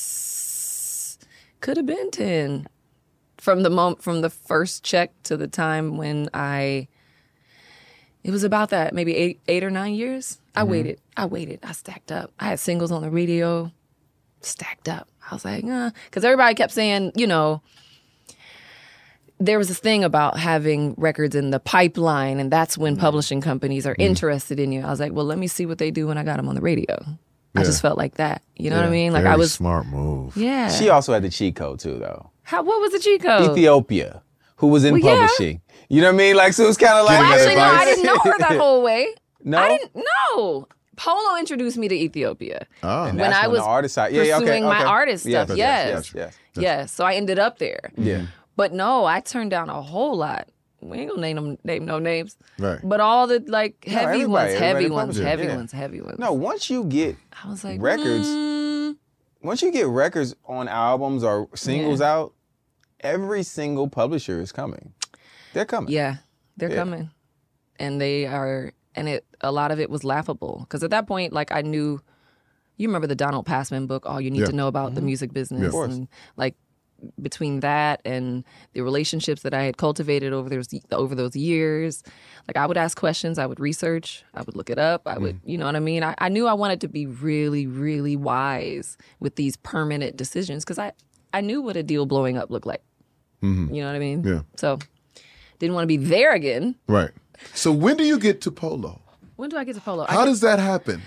s- could have been ten from the moment from the first check to the time when I. It was about that maybe eight eight or nine years. I Mm-hmm. waited. I waited. I stacked up. I had singles on the radio, stacked up. I was like, uh, because everybody kept saying, you know, there was this thing about having records in the pipeline, and that's when publishing companies are interested in you. I was like, well, let me see what they do when I got them on the radio. I just felt like that. You know Yeah. what I mean? Like Very I was smart move. Yeah. She also had the cheat code too, though. How? What was the cheat code? Ethiopia, who was in Well, yeah. publishing. You know what I mean? Like, so it was kind of like. Well, actually, no, I didn't know her that whole way. No? I didn't know. Polo introduced me to Ethiopia. Oh. And when that's I when was the artist side- yeah, yeah, okay, pursuing my okay. artist Yes, stuff. yes, Yes. yes, yes. Yes. So I ended up there. Yeah. But no, I turned down a whole lot. We ain't gonna name them, name no names. Right. But all the like No, heavy everybody- ones, heavy everybody ones, publishes. heavy Yeah. ones, heavy ones. No, once you get I was like, records, mm. once you get records on albums or singles Yeah. out, every single publisher is coming. They're coming. Yeah, they're Yeah. coming, and they are, and it. A lot of it was laughable because at that point, like I knew. You remember the Donald Passman book, All You Need Yeah. to Know About the Music Business, Yeah. Of course. and like between that and the relationships that I had cultivated over those over those years, like I would ask questions, I would research, I would look it up, I would, you know what I mean. I, I knew I wanted to be really, really wise with these permanent decisions because I I knew what a deal blowing up looked like. Mhm. You know what I mean? Yeah. So didn't want to be there again. Right. So when do you get to Polo? When do I get to Polo? I How get- does that happen?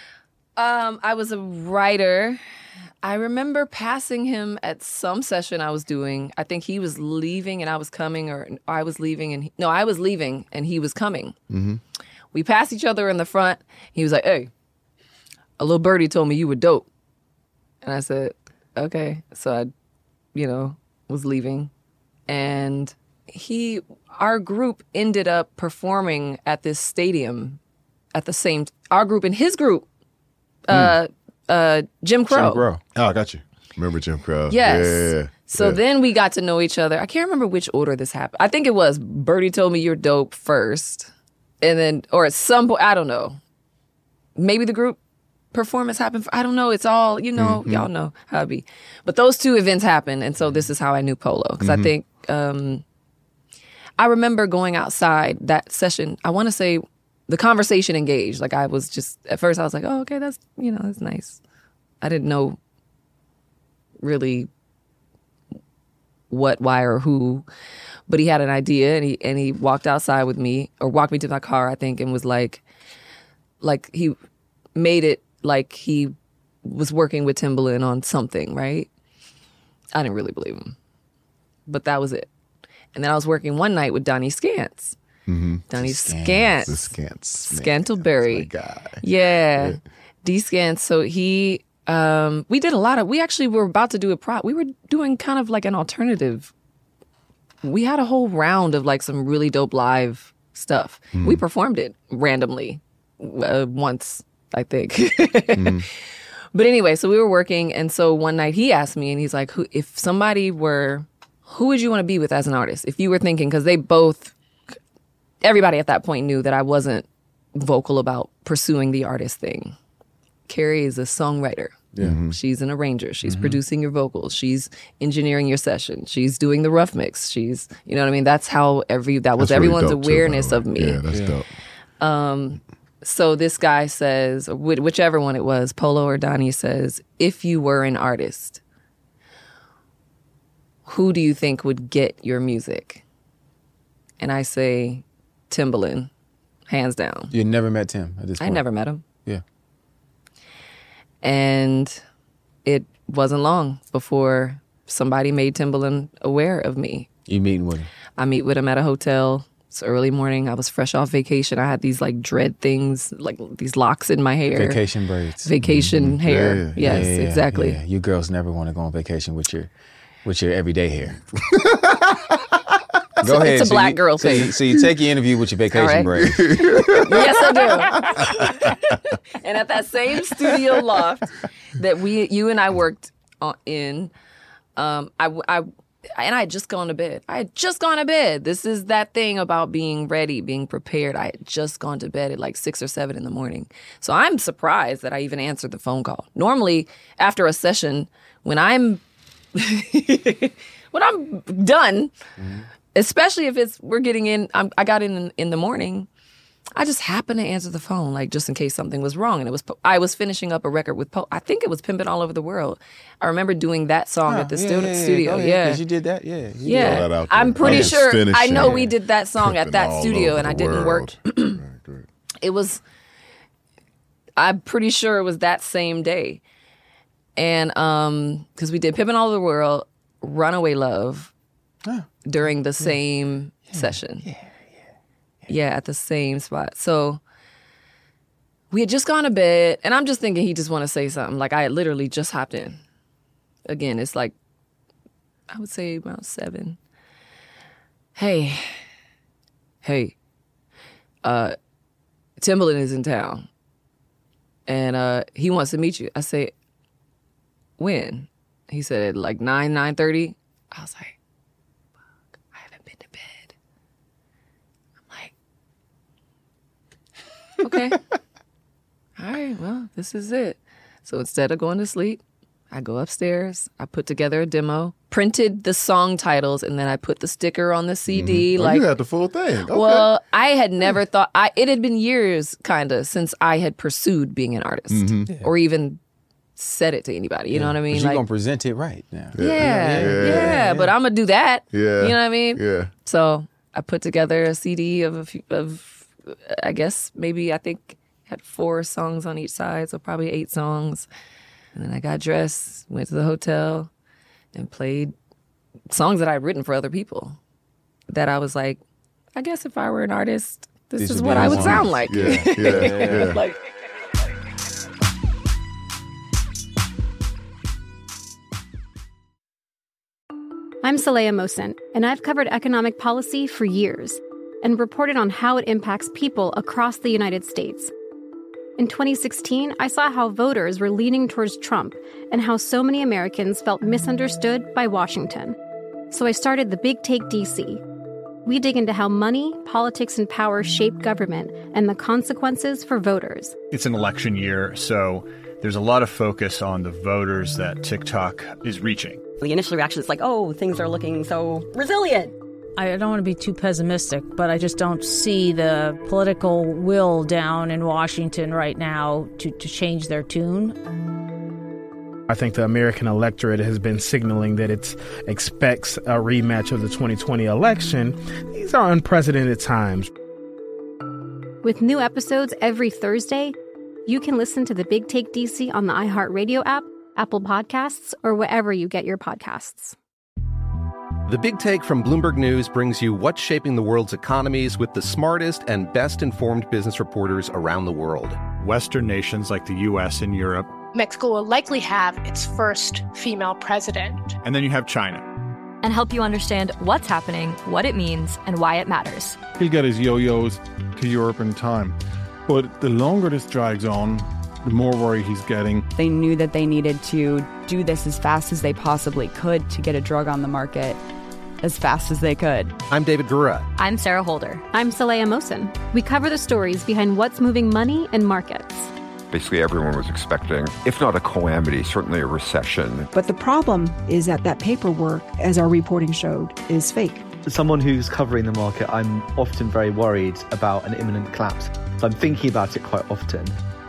Um, I was a writer. I remember passing him at some session I was doing. I think he was leaving and I was coming, or I was leaving and he, no, I was leaving and he was coming. Mm-hmm. We passed each other in the front. He was like, "Hey, a little birdie told me you were dope," and I said, "Okay." So I, you know, was leaving, and he, our group ended up performing at this stadium at the same. Our group and his group. Uh, uh, Jim Crow. Jim Crow. Oh, I got you. Remember Jim Crow? Yes. Yeah. So yeah. then we got to know each other. I can't remember which order this happened. I think it was Birdie told me you're dope first, and then, or at some point, I don't know. Maybe the group performance happened. For, I don't know. It's all, you know, Mhm. y'all know how it be. But those two events happened, and so this is how I knew Polo. Because I Mhm. think, um, I remember going outside that session. I want to say the conversation engaged. Like I was just, at first I was like, oh, okay, that's, you know, that's nice. I didn't know really what, why, or who, but he had an idea, and he and he walked outside with me, or walked me to my car, I think, and was like, like he made it like he was working with Timbaland on something, right? I didn't really believe him, but that was it. And then I was working one night with Donnie Scantz. Mm-hmm. Donnie Scantz. The Scantz. Scantleberry. Yeah. Yeah. D Scantz. So he, um, we did a lot of, we actually were about to do a prop. We were doing kind of like an alternative. We had a whole round of like some really dope live stuff. Mm-hmm. We performed it randomly uh, once, I think. Mm-hmm. But anyway, so we were working. And so one night he asked me, and he's like, who, if somebody were, who would you want to be with as an artist? If you were thinking, because they both, everybody at that point knew that I wasn't vocal about pursuing the artist thing. Carrie is a songwriter. Yeah. Mm-hmm. She's an arranger. She's producing your vocals. She's engineering your session. She's doing the rough mix. She's, you know what I mean? That's how every, that was That's really everyone's dope too, by awareness the way. of me. Yeah, that's dope. Um, so this guy says, or wh- whichever one it was, Polo or Donnie says, if you were an artist, who do you think would get your music? And I say, Timbaland, hands down. You never met Tim at this I point? never met him. Yeah. And it wasn't long before somebody made Timbaland aware of me. You meeting with him? I meet with him at a hotel. It's early morning. I was fresh off vacation. I had these like dread things, like these locks in my hair. Vacation braids. Vacation hair. Yeah, yeah, Yes, yeah, yeah, exactly. yeah. You girls never want to go on vacation with your with your everyday hair. Go So ahead. it's a So black you- girl so thing. You, so you take your interview with your vacation All right. braids. Yes, I do. And at that same studio loft that we, you and I worked on, in, um, I, I, and I had just gone to bed. I had just gone to bed. This is that thing about being ready, being prepared. I had just gone to bed at like six or seven in the morning. So I'm surprised that I even answered the phone call. Normally, after a session, when I'm when I'm done, especially if it's we're getting in, I'm, I got in in the morning. I just happened to answer the phone, like just in case something was wrong. And it was I was finishing up a record with Po. I think it was Pimpin' All Over the World. I remember doing that song Huh, at the yeah, stu- yeah, yeah. studio. Oh, yeah, Yeah, 'cause you did that. Yeah, you yeah. did that. I'm pretty I was sure. I finishing know it. we did that song at Pimpin' that all studio, over and I the didn't world. work. It was. I'm pretty sure it was that same day, and um, because we did Pimpin' All Over the World, Runaway Love, during the same session. Yeah, yeah, yeah, at the same spot. So we had just gone to bed, and I'm just thinking he just want to say something. Like I had literally just hopped in. Again, it's like I would say about seven. Hey, hey, uh, Timbaland is in town, and uh, he wants to meet you. I say, when? He said at like nine, nine thirty. I was like, fuck, I haven't been to bed. I'm like, okay. All right, well, this is it. So instead of going to sleep, I go upstairs, I put together a demo, printed the song titles, and then I put the sticker on the C D. Mm-hmm. Oh, like, you had the full thing. Okay. Well, I had never thought, I it had been years, kind of, since I had pursued being an artist Mhm. Yeah. or even said it to anybody. You know what I mean? You're Like, going to present it right now. yeah, yeah, yeah, but I'm going to do that. Yeah. You know what I mean? Yeah. So I put together a C D of, a few, of I guess, maybe I think had four songs on each side, so probably eight songs. And then I got dressed, went to the hotel, and played songs that I'd written for other people. That I was like, I guess if I were an artist, this, This is would what be I the would songs. sound like. Yeah, yeah, yeah. Like, I'm Saleha Mohsin, and I've covered economic policy for years and reported on how it impacts people across the United States. In twenty sixteen, I saw how voters were leaning towards Trump and how so many Americans felt misunderstood by Washington. So I started the Big Take D C. We dig into how money, politics, and power shape government and the consequences for voters. It's an election year, so there's a lot of focus on the voters that TikTok is reaching. The initial reaction is like, oh, things are looking so resilient. I don't want to be too pessimistic, but I just don't see the political will down in Washington right now to, to change their tune. I think the American electorate has been signaling that it expects a rematch of the twenty twenty election. These are unprecedented times. With new episodes every Thursday, you can listen to the Big Take D C on the iHeartRadio app, Apple Podcasts, or wherever you get your podcasts. The Big Take from Bloomberg News brings you what's shaping the world's economies with the smartest and best-informed business reporters around the world. Western nations like the U S and Europe. Mexico will likely have its first female president. And then you have China. And help you understand what's happening, what it means, and why it matters. He'll get his yo-yos to Europe in time. But the longer this drags on, the more worry he's getting. They knew that they needed to do this as fast as they possibly could to get a drug on the market as fast as they could. I'm David Gura. I'm Sarah Holder. I'm Saleha Mohsin. We cover the stories behind what's moving money and markets. Basically, everyone was expecting, if not a calamity, certainly a recession. But the problem is that that paperwork, as our reporting showed, is fake. As someone who's covering the market, I'm often very worried about an imminent collapse. So I'm thinking about it quite often.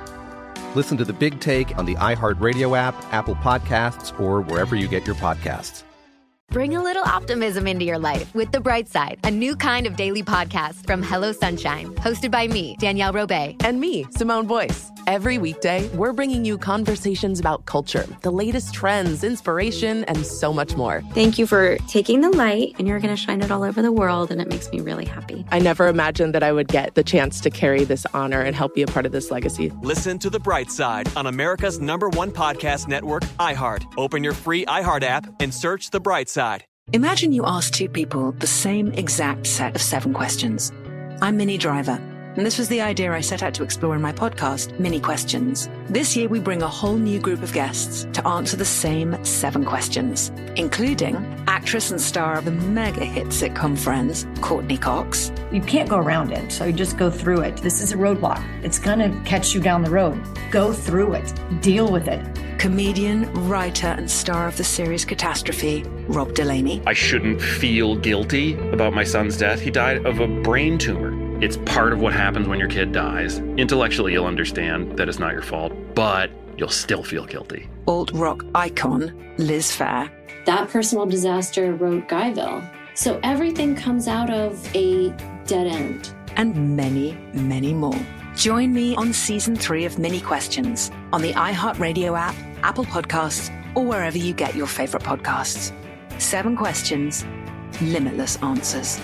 Listen to The Big Take on the iHeartRadio app, Apple Podcasts, or wherever you get your podcasts. Bring a little optimism into your life with The Bright Side, a new kind of daily podcast from Hello Sunshine, hosted by me, Danielle Robay. And me, Simone Boyce. Every weekday, we're bringing you conversations about culture, the latest trends, inspiration, and so much more. Thank you for taking the light, and you're going to shine it all over the world, and it makes me really happy. I never imagined that I would get the chance to carry this honor and help be a part of this legacy. Listen to The Bright Side on America's number one podcast network, iHeart. Open your free iHeart app and search The Bright Side. Imagine you ask two people the same exact set of seven questions. I'm Minnie Driver, and this was the idea I set out to explore in my podcast, Mini Questions. This year, we bring a whole new group of guests to answer the same seven questions, including actress and star of the mega hit sitcom Friends, Courtney Cox. You can't go around it, so you just go through it. This is a roadblock. It's going to catch you down the road. Go through it. Deal with it. Comedian, writer, and star of the series Catastrophe, Rob Delaney. I shouldn't feel guilty about my son's death. He died of a brain tumor. It's part of what happens when your kid dies. Intellectually, you'll understand that it's not your fault, but you'll still feel guilty. Alt-rock icon Liz Phair. That personal disaster wrote Guyville. So everything comes out of a dead end. And many, many more. Join me on season three of Mini Questions on the iHeartRadio app, Apple Podcasts, or wherever you get your favorite podcasts. Seven questions, limitless answers.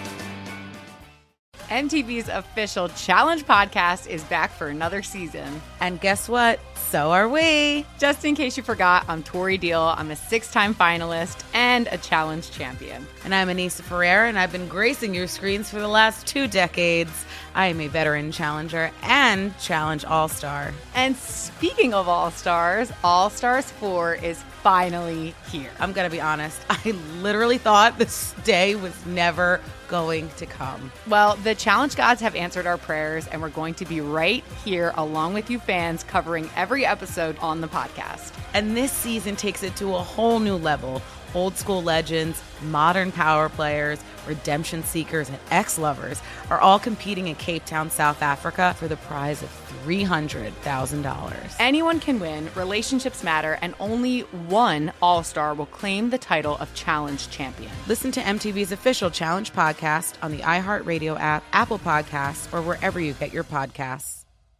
M T V's official Challenge podcast is back for another season. And guess what? So are we. Just in case you forgot, I'm Tori Deal. I'm a six-time finalist and a Challenge champion. And I'm Anissa Ferreira, and I've been gracing your screens for the last two decades. I am a veteran challenger and Challenge All-Star. And speaking of All-Stars, All-Stars four is finally here. I'm going to be honest. I literally thought this day was never going to come. Well, the Challenge gods have answered our prayers, and we're going to be right here along with you fans covering every episode on the podcast. And this season takes it to a whole new level. Old school legends, modern power players, redemption seekers, and ex-lovers are all competing in Cape Town, South Africa for the prize of three hundred thousand dollars. Anyone can win, relationships matter, and only one All-Star will claim the title of Challenge champion. Listen to M T V's official Challenge podcast on the iHeartRadio app, Apple Podcasts, or wherever you get your podcasts.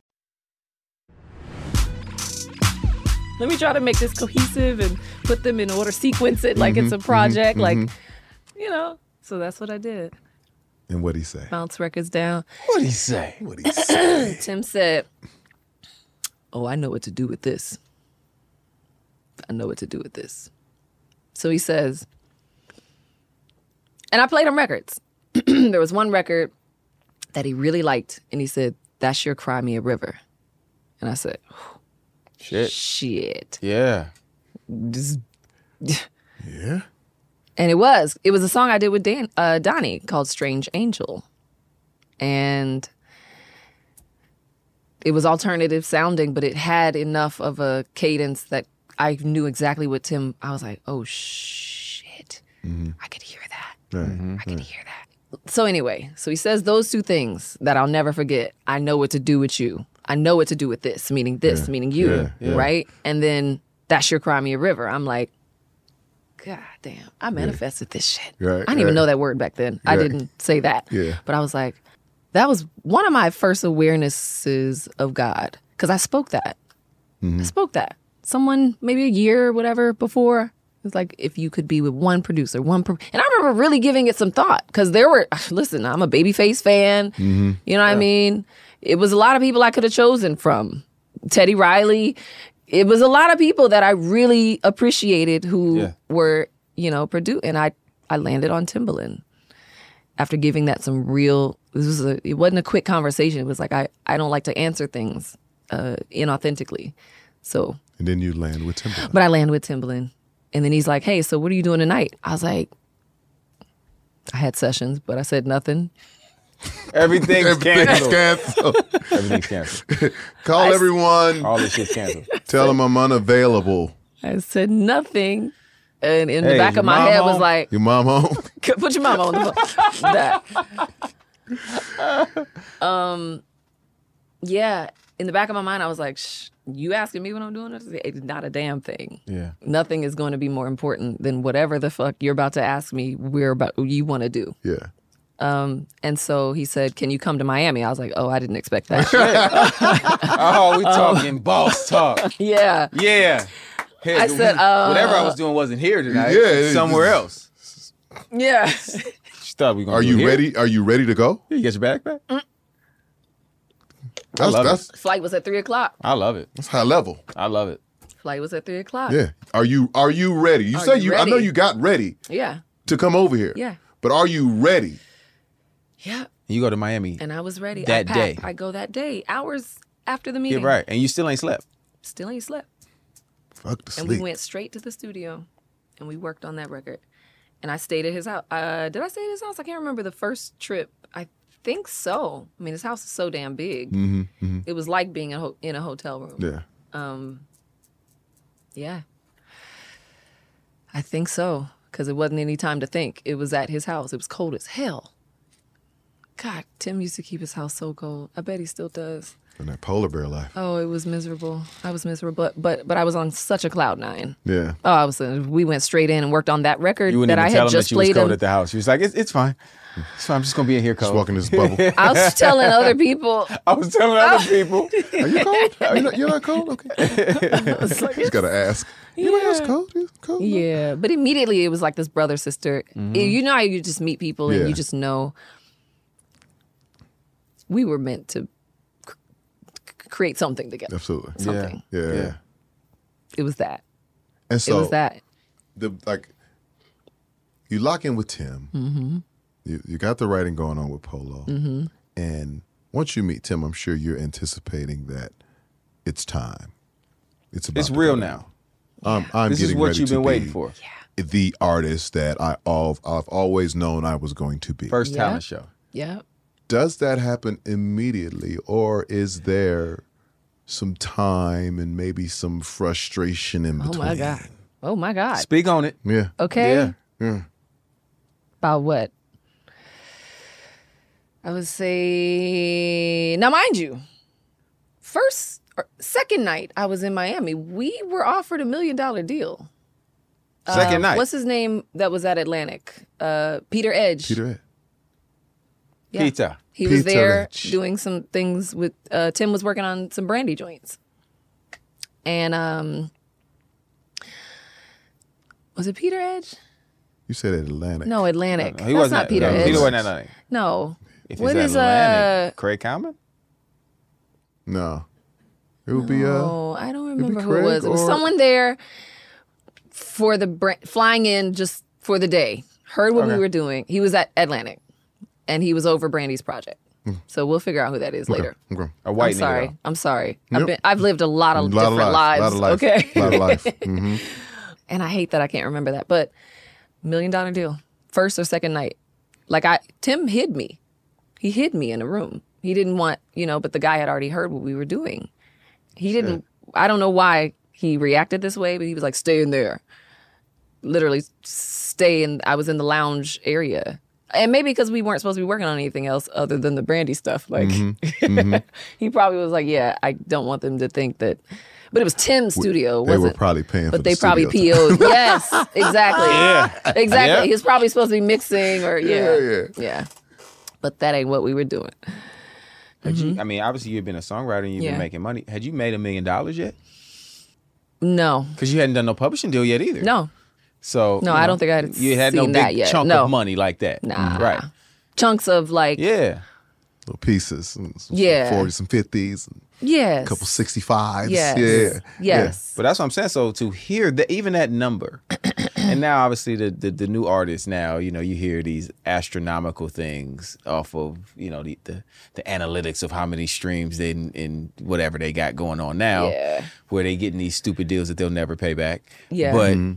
Let me try to make this cohesive and put them in order, sequence it like Mm-hmm, it's a project, mm-hmm, like, mm-hmm. you know. So that's what I did. And what'd he say? Bounce records down. What'd he say? What'd he say? Tim said, oh, I know what to do with this. I know what to do with this. So he says, and I played him records. There was one record that he really liked, and he said, that's your Cry Me a River. And I said, Shit. Shit. Yeah. Just, yeah. And it was. It was a song I did with Dan, uh, Donnie called Strange Angel. And it was alternative sounding, but it had enough of a cadence that I knew exactly what Tim, I was like, oh, shit. Mm-hmm. I could hear that. Right. I could hear that. So anyway, so he says those two things that I'll never forget. I know what to do with you. I know what to do with this, meaning this, Yeah. meaning you, Yeah. Yeah. right? And then that's your Cry Me a River. I'm like, God damn, I manifested this shit. Right, I didn't even right. know that word back then. I Right. didn't say that. Yeah. But I was like, that was one of my first awarenesses of God. Because I spoke that. Mm-hmm. I spoke that. Someone, maybe a year or whatever before, it's like, if you could be with one producer, one pro- and I remember really giving it some thought. Because there were, listen, I'm a Babyface fan. Mm-hmm. You know what I mean? It was a lot of people I could have chosen from. Teddy Riley. It was a lot of people that I really appreciated who Yeah. were, you know, produced. And I, I landed on Timbaland after giving that some real, this was a, it wasn't a quick conversation. It was like, I, I don't like to answer things uh, inauthentically. So. And then you land with Timbaland. But I land with Timbaland. And then he's like, hey, so what are you doing tonight? I was like, I had sessions, but I said nothing. Everything's, Everything's canceled. canceled. Everything's canceled. Call I- everyone. All this shit's canceled. Tell them I'm unavailable. I said nothing. And in Hey, the is back your of my mom head was home? like, Your mom home? put your mama on the phone. That. Um, yeah. In the back of my mind, I was like, Shh, you asking me what I'm doing? It's not a damn thing. Yeah. Nothing is going to be more important than whatever the fuck you're about to ask me. We're about you want to do. Yeah. Um, and so he said, "Can you come to Miami?" I was like, "Oh, I didn't expect that." Oh, we talking boss talk. Yeah. Yeah. Hey, I said, uh, whatever I was doing wasn't here tonight. Yeah, It's it- somewhere else. Yeah. She thought we were gonna Are do you it here. ready? Are you ready to go? You get your bag back? Mm. That's love that's Flight was at three o'clock. I love it. that's high level. I love it. Flight was at three o'clock. Yeah. Are you are you ready? You Are say you you I know ready? you got ready Yeah. to come over here. Yeah. But are you ready? Yeah. You go to Miami. And I was ready. That I day. packed. I go that day, hours after the Yeah, meeting. right. And you still ain't slept. Still ain't slept. Fuck the And sleep. we went straight to the studio, and we worked on that record. And I stayed at his house. Uh, did I stay at his house? I can't remember the first trip. I think so. I mean, his house is so damn big. Mm-hmm, mm-hmm. It was like being in a, ho- in a hotel room. Yeah. Um, yeah. I think so, because it wasn't any time to think. It was at his house. It was cold as hell. God, Tim used to keep his house so cold. I bet he still does. And that polar bear life. Oh, it was miserable. I was miserable, but but but I was on such a cloud nine. Yeah. Oh, I was. Uh, we went straight in and worked on that record You wouldn't that even I tell had him just that you was played cold him. at the house. He was like, it's, it's fine. It's fine. I'm just going to be in here cold. Just walking this bubble. I was telling other people. I was telling other people. Are you cold? You're not, you're not cold? Okay. Like, Just got to ask. Anybody else cold? You cold? Yeah, but immediately it was like this brother sister. Mhm. You know how you just meet people Yeah. and you just know we were meant to c- c- create something together. Absolutely. Something. Yeah. Yeah. Yeah. It was that. And so it was that. the like you lock in with Tim. Mm-hmm. You you got the writing going on with Polo. Mm-hmm. And once you meet Tim, I'm sure you're anticipating that it's time. It's about It's to real go now. down. I'm, I'm This is getting what ready you've to been be waiting for. The artist that I all I've always known I was going to be. First Yeah. talent show. Yeah. Does that happen immediately, or is there some time and maybe some frustration in Oh between? my God. Oh my God. Speak on it. Yeah. Okay. Yeah. Yeah. About what? I would say, now mind you, first or second night I was in Miami, we were offered a million dollar deal. Second Um, night. What's his name that was at Atlantic? Uh, Peter Edge. Peter Ed. Yeah. Peter. He was Peter there Edge. doing some things with, uh, Tim was working on some brandy joints. And, um, was it Peter Edge? You said Atlantic. No, Atlantic. No, he That's wasn't not at- Peter no, Edge. Peter wasn't at Atlantic. No. If What it's is, Atlantic, uh, Craig Common? No. It would be uh Oh, I don't it'd be remember who it Craig was. It was or- someone there for the bra- flying in just for the day. Heard what we Okay. were doing. He was at Atlantic, and he was over Brandy's project. So we'll figure out who that is later. Hmm. Okay. A white I'm sorry. nigga. I'm sorry. Yep. I've been. I've lived a lot of A lot of different life, lives. lot of life, Okay. lot of life. hmm And I hate that I can't remember that. But million dollar deal, first or second night. Like I, Tim hid me. He hid me in a room. He didn't want, you know. But the guy had already heard what we were doing. He didn't. I don't know why he reacted this way, but he was like, "Stay in there." Literally, stay in. I was in the lounge area, and maybe because we weren't supposed to be working on anything else other than the brandy stuff. Like, Mm-hmm. he probably was like, "Yeah, I don't want them to think that." But it was Tim's studio. They were wasn't probably paying for But the they probably studio P O'd. time. Yes, exactly. Yeah. Exactly. Yeah. He was probably supposed to be mixing or, yeah. Yeah, Yeah. But that ain't what we were doing. Had you, I mean, obviously you've been a songwriter and you've Yeah. been making money. Had you made a million dollars yet? No. Because you hadn't done no publishing deal yet either. No. So No, you I know, don't think I had You had no seen big that yet. chunk No. of money like that. Nah. Right. Chunks of like, Yeah. Little pieces. and Some Yeah. forties, some fifties, and yes. a couple sixty-fives. Yes. Yeah. Yes. But that's what I'm saying. So to hear that, even that number, and now obviously the, the the new artists now, you know, you hear these astronomical things off of, you know, the the, the analytics of how many streams in in whatever they got going on now, Yeah. where they getting these stupid deals that they'll never pay back. Yeah. But Mm-hmm.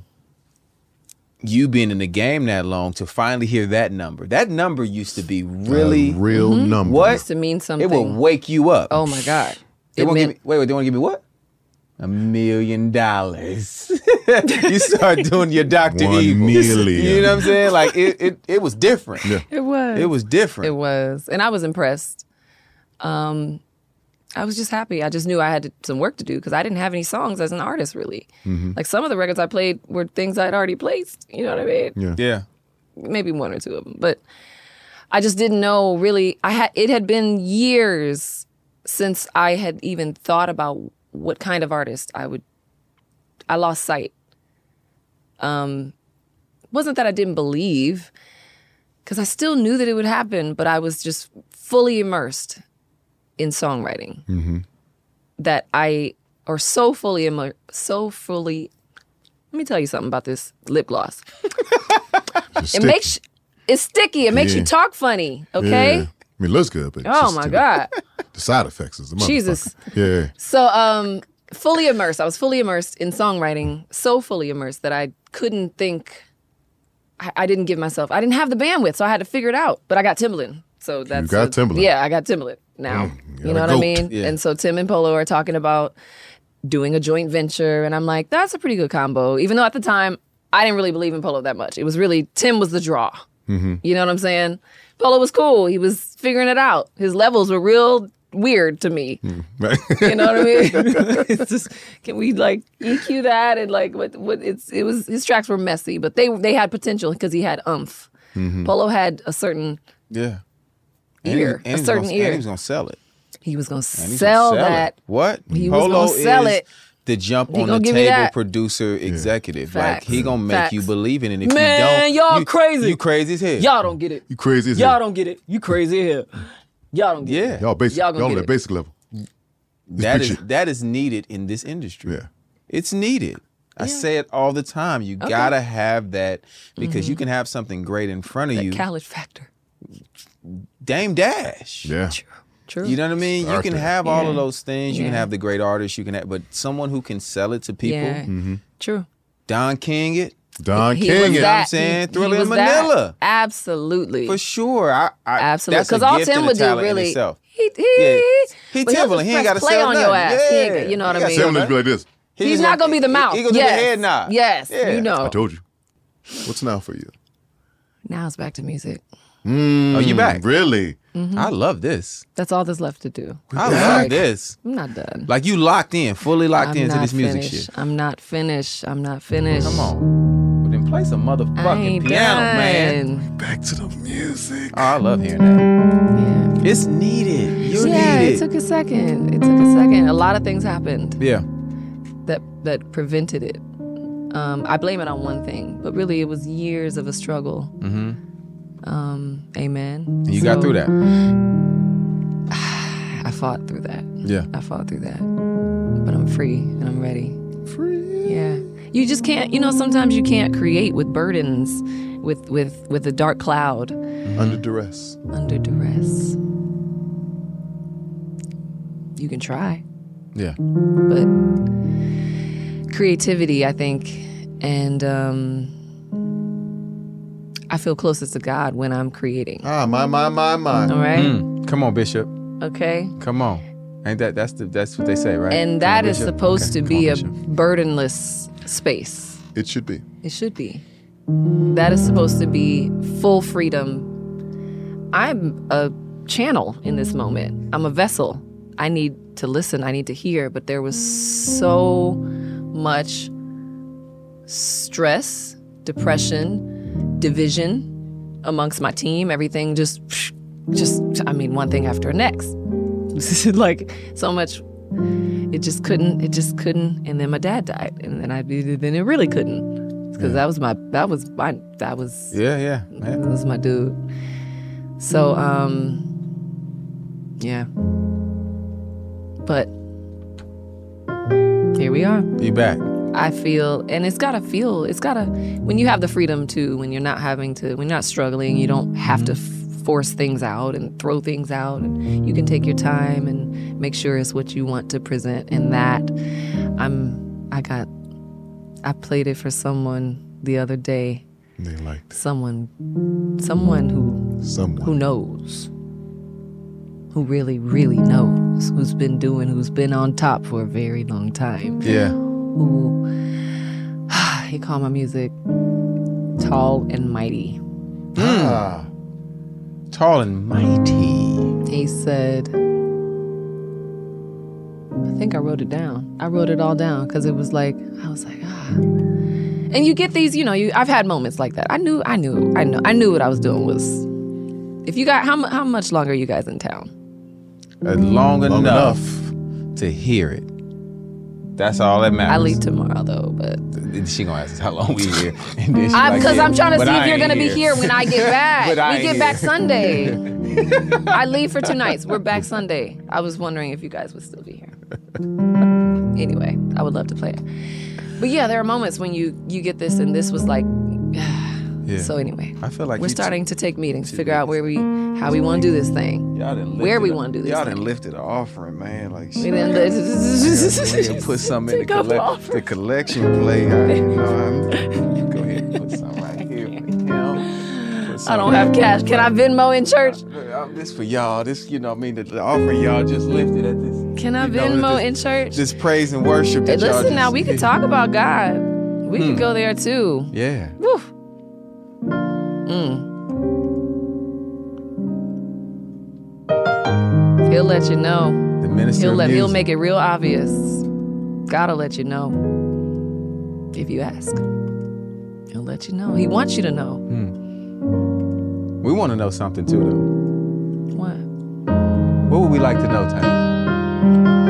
you being in the game that long to finally hear that number, that number used to be really A real number. what? Used to mean something. It will wake you up. Oh my God. They It won't give meant, me, wait, wait, they want to give me what? A million dollars. You start doing your Doctor One Evil. million. You know what I'm saying? Like it, it, it was different. Yeah. it was. It was different. It was. And I was impressed. Um, I was just happy. I just knew I had to, some work to do because I didn't have any songs as an artist, really. Mm-hmm. Like some of the records I played were things I'd already placed. You know what I mean? Yeah. Yeah. Maybe one or two of them. But I just didn't know really. I had It had been years since I had even thought about what kind of artist I would. I lost sight. Um, wasn't that I didn't believe, because I still knew that it would happen, but I was just fully immersed in songwriting. Mm-hmm. That I, or so fully, immer- so fully. Let me tell you something about this lip gloss. It makes it's sticky. It makes Yeah. you talk funny. Okay. Yeah. I mean, it looks good, but it's Oh just my the- God. the side effects is the motherfucker. Jesus. Yeah. So, um, fully immersed. I was fully immersed in songwriting. So fully immersed that I couldn't think. I, I didn't give myself. I didn't have the bandwidth, so I had to figure it out. But I got Timbaland. So that's got a- Timbaland. Yeah, I got Timbaland now. Mm, you you got know a what I goat. mean? Yeah. And so Tim and Polo are talking about doing a joint venture, and I'm like, that's a pretty good combo. Even though at the time I didn't really believe in Polo that much. It was really Tim was the draw. Mm-hmm. You know what I'm saying? Polo was cool. He was figuring it out. His levels were real weird to me. Mm, right. You know what I mean? It's just, can we like E Q that and like what what it's it was his tracks were messy, but they they had potential because he had umph. Mhm. Polo had a certain Yeah. ear, And he- and a he was certain gonna, ear. And he was gonna sell it. He was gonna And he's sell gonna sell that. It. What? He was Polo gonna sell is it. the jump He on gonna the give me table that. producer executive. Facts. Like he gonna make Facts. you believe in it. If Man, you don't, y'all you, crazy. You crazy as hell. Y'all don't get it. You crazy as Y'all hell. don't get it. You crazy as hell. Y'all don't get Yeah. it. Y'all basic. Y'all Y'all, gonna on get that it. basic level. That This is bitch- that is needed in this industry. Yeah. It's needed. I say it all the time. You Okay. gotta have that because Mhm. you can have something great in front of That you. Khaled factor. Dame Dash. Yeah. True. You know what I mean? You can Arthur. have all of Yeah. those things. You can Yeah. have the great artists. You can have, but someone who can sell it to people. Yeah. Mm-hmm. True. Don King it. Don He King. was it. You know what I'm that. saying? He- Thriller he in was that. Manila. Absolutely. For sure. I, I Absolutely. That's a Because all gift Tim and a would do talent in really. itself. He, he, Yeah. He but he'll Timberland. just He ain't press got to play sell on nothing. your ass. He ain't Yeah. got- you know what He I got mean? to sell Tim just be like this. He He's just not gonna- gonna be the he- mouth. He gonna yes. do the head nod. Yes. Yeah. You know. I told you. What's now for you? Now it's back to music. Mm, Oh, you back? Really? Mhm. I love this. That's all that's left to do. I back? love this. I'm not done. Like you locked in, fully locked I'm into not this music finished. shit. I'm not finished. I'm not finished. Come on. Well, then play some I motherfucking ain't piano, done. man. Back to the music. Oh, I love hearing that. Yeah. It's needed. You yeah, need it it. took a second. It took a second. A lot of things happened yeah. that that prevented it. Um, I blame it on one thing, but really it was years of a struggle. Mm-hmm. Um, amen. And you So, got through that. I fought through that. Yeah. I fought through that. But I'm free and I'm ready. Free. Yeah. You just can't, you know, sometimes you can't create with burdens, with with with a dark cloud. Under duress. Under duress. You can try. Yeah. But creativity, I think, and um, I feel closest to God when I'm creating. Ah, my, my, my, my. All right? Mm. Come on, Bishop. Okay? Come on. Ain't that that's the that's what they say, right? And Come that on, is Bishop. supposed Okay, to come be on, a Bishop. burdenless space. It should be. It should be. That is supposed to be full freedom. I'm a channel in this moment. I'm a vessel. I need to listen. I need to hear. But there was so much stress, depression, division amongst my team. Everything just, just, I mean, one thing after the next. Like so much. It just couldn't. It just couldn't. And then my dad died, and then I then it really couldn't because that was my that was my that was Yeah, yeah. that was my dude. So um, yeah. But here we are. You back. I feel, and it's gotta feel. It's gotta when you have the freedom to, when you're not having to, when you're not struggling, you don't have to. F- force things out and throw things out, and you can take your time and make sure it's what you want to present. And that I'm I got I played it for someone the other day. They liked it. Someone someone who Someone. who knows. Who really, really knows, who's been doing, who's been on top for a very long time. Yeah. Who he called my music Tall and Mighty. Ah. Tall and mighty. He said, I think I wrote it down. I wrote it all down because it was like, I was like, ah. And you get these, you know, you I've had moments like that. I knew, I knew, I know, I knew what I was doing was, if you got, how, mu- how much longer are you guys in town? Uh, long, Long enough, to hear it. That's all that matters. I leave tomorrow though, but. She gonna ask us how long we here. And then she I, like, because yeah, I'm trying to but see I if you're ain't going to be here when I get back. But I We ain't get here. back Sunday. I leave for two nights. We're back Sunday. I was wondering if you guys would still be here. Anyway, I would love to play it. But yeah, there are moments when you you get this, and this was like, Yeah. So anyway, I feel like we're you starting to take meetings, figure out where we, how we want to do this thing, Y'all done where lifted we a- want to do this Y'all thing. done lifted an offering, man. Like We shit. done- We done put something in the, Take up the collect, offering. the collection plate. I, you know, I'm, go ahead and put something right here. For him. Put I something don't have right cash. here. Can I Venmo in church? Uh, This for y'all. This, you know, I mean, the, the offering y'all just lifted at this. Can I you know, Venmo this, in church? This praise and worship. Hey, That y'all listen just, now, we could talk about God. We Hmm. could go there too. Yeah. Woo. Mm. He'll let you know. The minister He'll of let. He'll music. make it real obvious. Gotta let you know. If you ask, he'll let you know. He wants you to know. Hmm. We want to know something too, though. What? What would we like to know, Tank?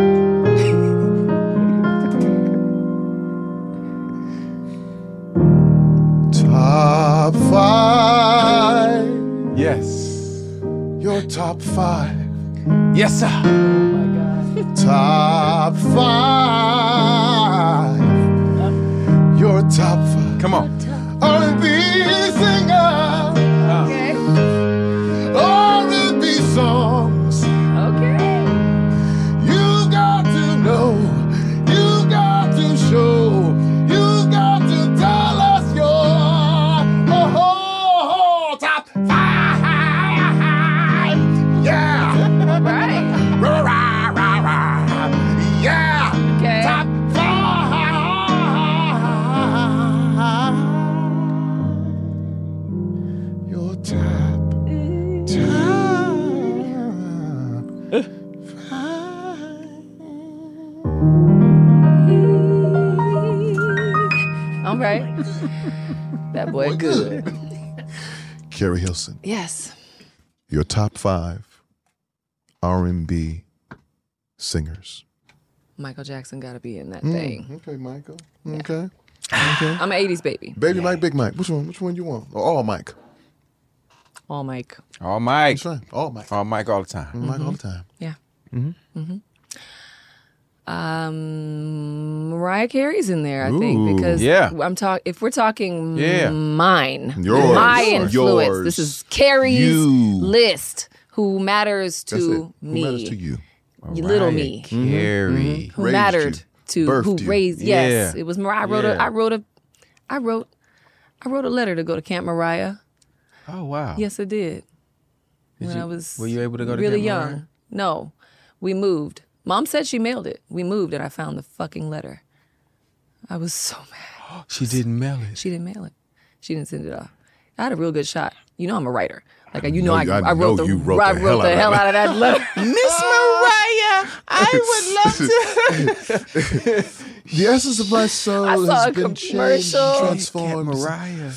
Top five. Yes. Your top five. Yes, sir. Oh my God. Top five. Your top five. Come on. R and B singer. Okay. R and B songs. Okay. You got to know. You got to show. You got to tell us your oh, oh, oh, top five. Yeah. Right. Rah, rah, rah, rah. Yeah. Okay. Top five. Your top. All right. That boy good. Carrie Hilson, Yes. your top five R and B singers. Michael Jackson got to be in that Mm, thing. Okay, Michael. Okay. Okay. I'm an eighties baby. Baby Mike, Big Mike. Which one? Which one you want? Or all Mike? All Mike. All Mike. That's right. All Mike. All Mike all the time. Mike all the time. Yeah. Mm-hmm. Mm-hmm. Um, Mariah Carey's in there, I Ooh, think, because yeah. I'm talk. If we're talking Yeah. mine, Yours. my Yours. influence. Yours. This is Carrie's You. list. Who matters That's it. to Who me? matters to you? You little me. Carey. Who Raised mattered you. to Birthed who you. raised? Yes, Yeah. it was Mariah. I wrote Yeah. a. I wrote a. I wrote. I wrote a letter to go to Camp Mariah. Oh, wow. Yes, I did. Did when you- I was were you able to go to really Camp young. Mariah? No, we moved. Mom said she mailed it. We moved and I found the fucking letter. I was so mad. She didn't mail it. She didn't mail it. She didn't send it off. I had a real good shot. You know I'm a writer. Like you know, know I, you- I I wrote know the, you wrote I the wrote hell the out hell of out of that letter. Miss Mariah, I would love to. The essence of my soul I saw has a been changed, commercial. transformed. Mariah.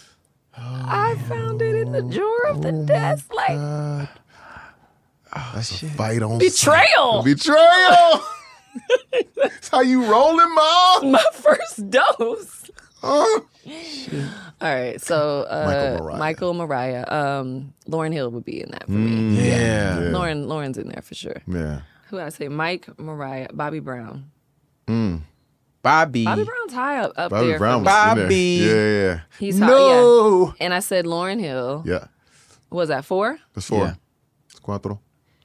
I found it in the drawer of the desk. Like God. That's a fight on betrayal. sight. Betrayal. That's how you rolling, Mom. My first dose. Huh? All right, so uh, Michael Mariah. Michael Mariah. Um, Lauren Hill would be in that for Mm, me. yeah. Yeah. Lauren, Lauren's in there for sure. Yeah. Who I say? Mike, Mariah, Bobby Brown. Mm. Bobby. Bobby Brown's high up, up Bobby there. Brown for was me. in there. Bobby. Yeah, yeah. He's high, no. yeah. And I said Lauren Hill. Yeah. What was that four? That's four. Yeah. It's cuatro.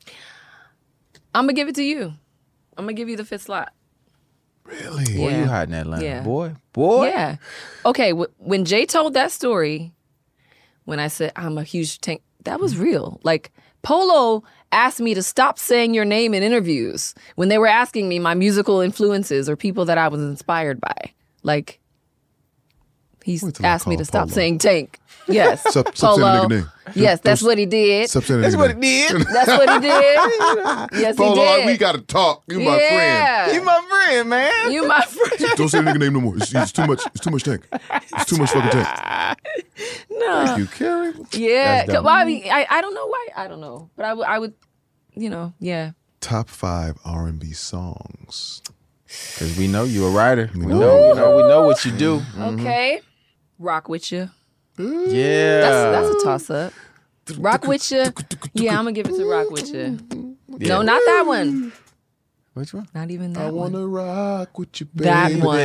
I'm gonna give it to you. I'm gonna give you the fifth slot. Really? Boy, Yeah. you hiding that line. Yeah. Boy. Boy. Yeah. Okay. W- when Jay told that story, when I said I'm a huge tank, that was real. Like Polo asked me to stop saying your name in interviews when they were asking me my musical influences or people that I was inspired by. Like he Wait till I asked me call to stop Polo. saying tank. Yes. Stop- stop saying the Polo. nigga name. Yes, that's Don't- what he did. Stop saying That's that what nigga it name. did. That's what he did. Yes, Polo, he did. we got to talk. You my yeah. friend. You my friend, man. You my friend. Don't say the nigga name no more. It's, it's too much. It's too much tank. It's too much fucking tank. No. Thank you, Carrie. Yeah, That's dope. well, I, mean, I I don't know why. I don't know, but I would I would, you know, yeah. Top five R and B songs. Because we know you a writer. We know know, you. we know, we know what you do. Okay, rock with you. Yeah. That's that's a toss up. Rock with you. Yeah, I'm gonna give it to rock with you. No, not that one. Which one? Not even that I one. wanna rock with you, baby. That one.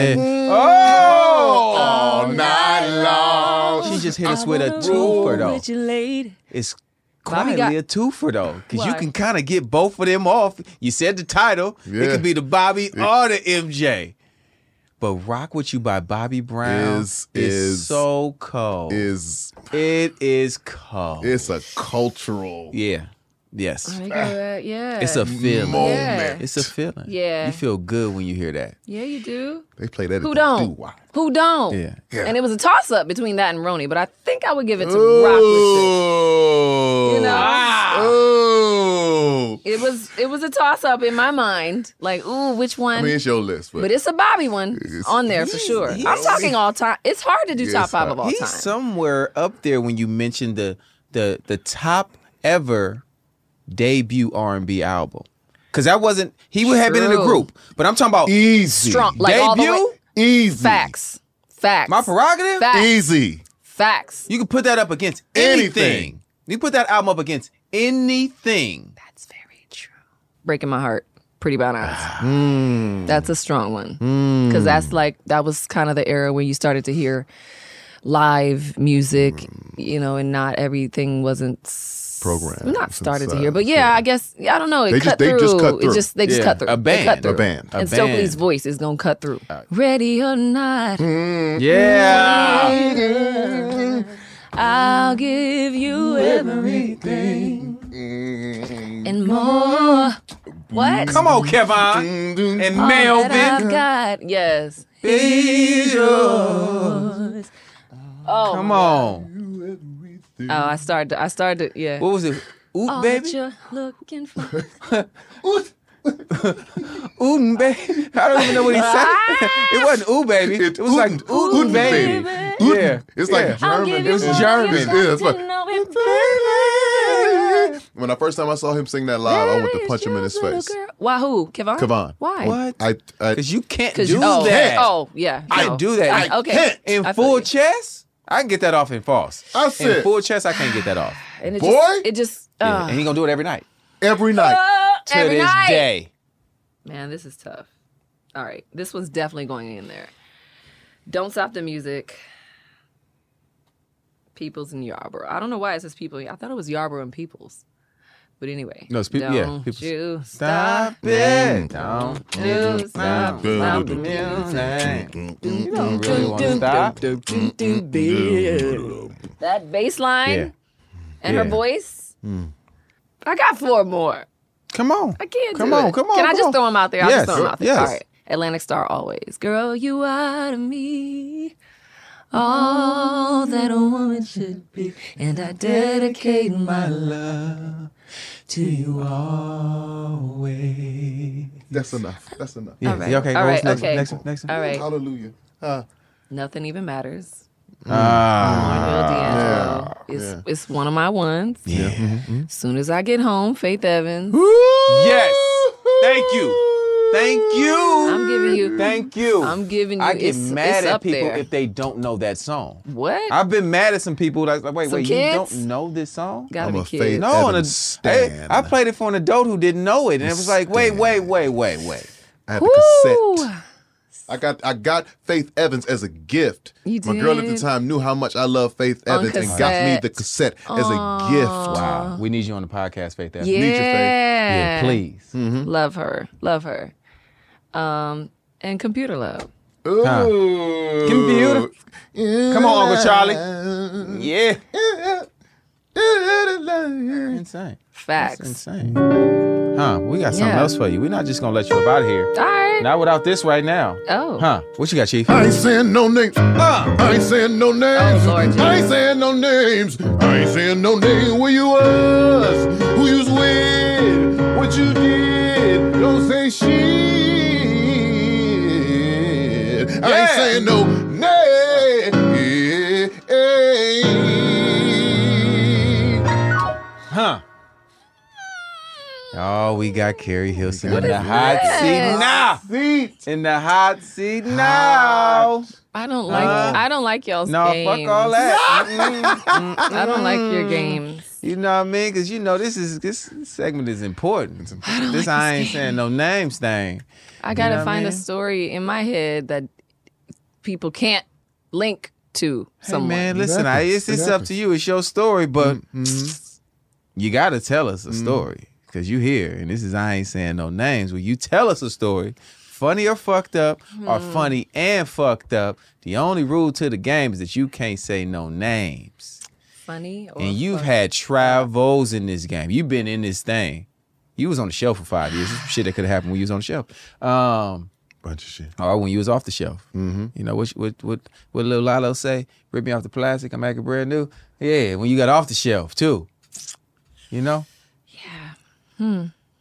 Oh, all night long. She just hit us with a Roll twofer though. with you, lady. It's Bobby quietly got- a twofer though, because you Why? can kind of get both of them off. You said the title. It Yeah. could be the Bobby or the M J. But "Rock with You" by Bobby Brown Is- is, is- so cold. Is it is cold. it's a cultural yeah. Yes. I go that, yeah. It's a feeling. Yeah. It's a feeling. Yeah. You feel good when you hear that. Yeah, you do. They play that. Who at the don't? doo-wah. Who don't? Yeah. Yeah. And it was a toss up between that and Roni, but I think I would give it to Rock with You. Oh. You know? Oh. it, it was it was a toss up in my mind. Like, ooh, which one? I mean, it's your list, but, but it's a Bobby one on there for sure. I'm talking all time. It's hard to do Yes, top five of all He's time. somewhere up there when you mentioned the the the top ever debut R and B album. Because that wasn't, he would have been in a True. group. But I'm talking about easy. Strong, like all the debut. way. Easy. Facts. Facts. My prerogative? Facts. Easy. Facts. You can put that up against anything. Anything. You put that album up against anything. That's very true. Breaking My Heart. Pretty Bananas. Mm. That's a strong one. Mm. Because that's like, that was kind of the era when you started to hear live music, you know, and not everything wasn't Program. not started to hear, but yeah, I guess I don't know. It They cut just- they through. just cut through. It just they just Yeah, cut through. a They band. cut through. A band. And A Stokely's band. voice is gonna cut through. Ready or not, Yeah. I'll give you everything and more. What? Come on, Kevin and All that I've Melvin. got, yes. Be yours. Oh, Come my on. God. Oh, I started. I started. Yeah. What was it? Oot, All baby? that you're looking for. Ootin' baby. I don't even know what he said. It wasn't ooh baby. It was like ootin' Ootin' baby. baby. Yeah. It's like yeah. German. It was It's- German. It is. It's like, when the first time I saw him sing that live, I went to punch him in his face. Why? Who? Kevon? Kevon. Why? What? I, I, Because you can't 'Cause do you- oh, that. Oh, yeah. I no. do that. I- I okay. can't. In I feel full you. chest, I can get that off in false. That's In it. full chest, I can't get that off. And it Boy. just, it just. Yeah, Uh, and he gonna do it every night. every night. uh, To every this night. day. Man, this is tough. All right, this one's definitely going in there. Don't Stop the Music. Peoples and Yarborough. I don't know why it says people. I thought it was Yarborough and Peoples. But anyway. No, it's people. Yeah, Don't Peoples. you Stop stop it. Don't you you stop, stop stop the the music. You don't really want to stop. That bass line Yeah. and her Yeah. voice. Mm. I got four more. Come on. I can't Come do on, it. come on, Can I come just on. throw them out there? I'll Yes, just throw them out there. yes. All right. Atlantic Star always. Girl, you are to me all that a woman should be. And I dedicate my love to you always. That's enough. That's enough. Yeah. All right. Yeah, okay. All what was right, next okay. one? Next one. Next one. All right. Hallelujah. Uh, Nothing Even Matters. Ah. D'Angelo. yeah, It's, yeah. it's one of my ones. Yeah. Mhm. As soon as I get home, Faith Evans. Yes. Thank you. Thank you. I'm giving you. Thank you. I'm giving you. I get it's, mad it's at up people there. if they don't know that song. What? I've been mad at some people that's like, wait, Some wait, kids? you don't know this song? Gotta I'm be a kids. Faith No, and Evans a, hey, stan. I played it for an adult who didn't know it, and it was like, wait, wait, wait, wait, wait. I had the Woo! cassette. I got I got Faith Evans as a gift. You My girl at the did? time knew how much I love Faith On Evans and got me cassette. the cassette as a gift. Wow, we need you on the podcast, Faith. Evans. Yeah. Need your faith. Yeah, please. Mm-hmm. Love her. Love her. Um, and Computer Love. Ooh. Computer. Come on, Uncle Charlie. Yeah. Insane. Facts. That's insane. Huh? We got something Yeah. else for you. We're not just gonna let you up out of here. All right. Not without this right now. Oh. Huh? What you got, Chief? I ain't saying no names. Uh. I ain't saying no names. Oh, Lord I ain't Jesus. saying no names. I ain't saying no names. Where you was, who you was with, what you did. Don't say shit. I Yeah. ain't saying no names. Huh? Oh, we got Carrie Hilson in What the is hot this? seat now. Seat. In the hot seat now. I don't like. Uh, I don't like y'all's No, games. fuck all that. Mm-mm, I don't like your mm-mm. games. You know what I mean? Because you know this is this segment is important. I don't This like I this ain't saying no names thing. I gotta know what I find a mean? story in my head that people can't link to Hey someone. man, listen, I, it's, it's up to you. It's your story, but you got to tell us a story because you here, and this is I ain't saying no names. When you tell us a story, funny or fucked up, or funny and fucked up, the only rule to the game is that you can't say no names. Funny or And you've fuck- had travels in this game. You've been in this thing. You was on the shelf for five years. This is shit that could have happened when you was on the shelf. Um, Bunch of shit. or when you was off the shelf. Mm-hmm. You know, what what what what little Lilo say? Rip me off the plastic, I'm making brand new. Yeah, when you got off the shelf too. You know? Yeah. Hmm.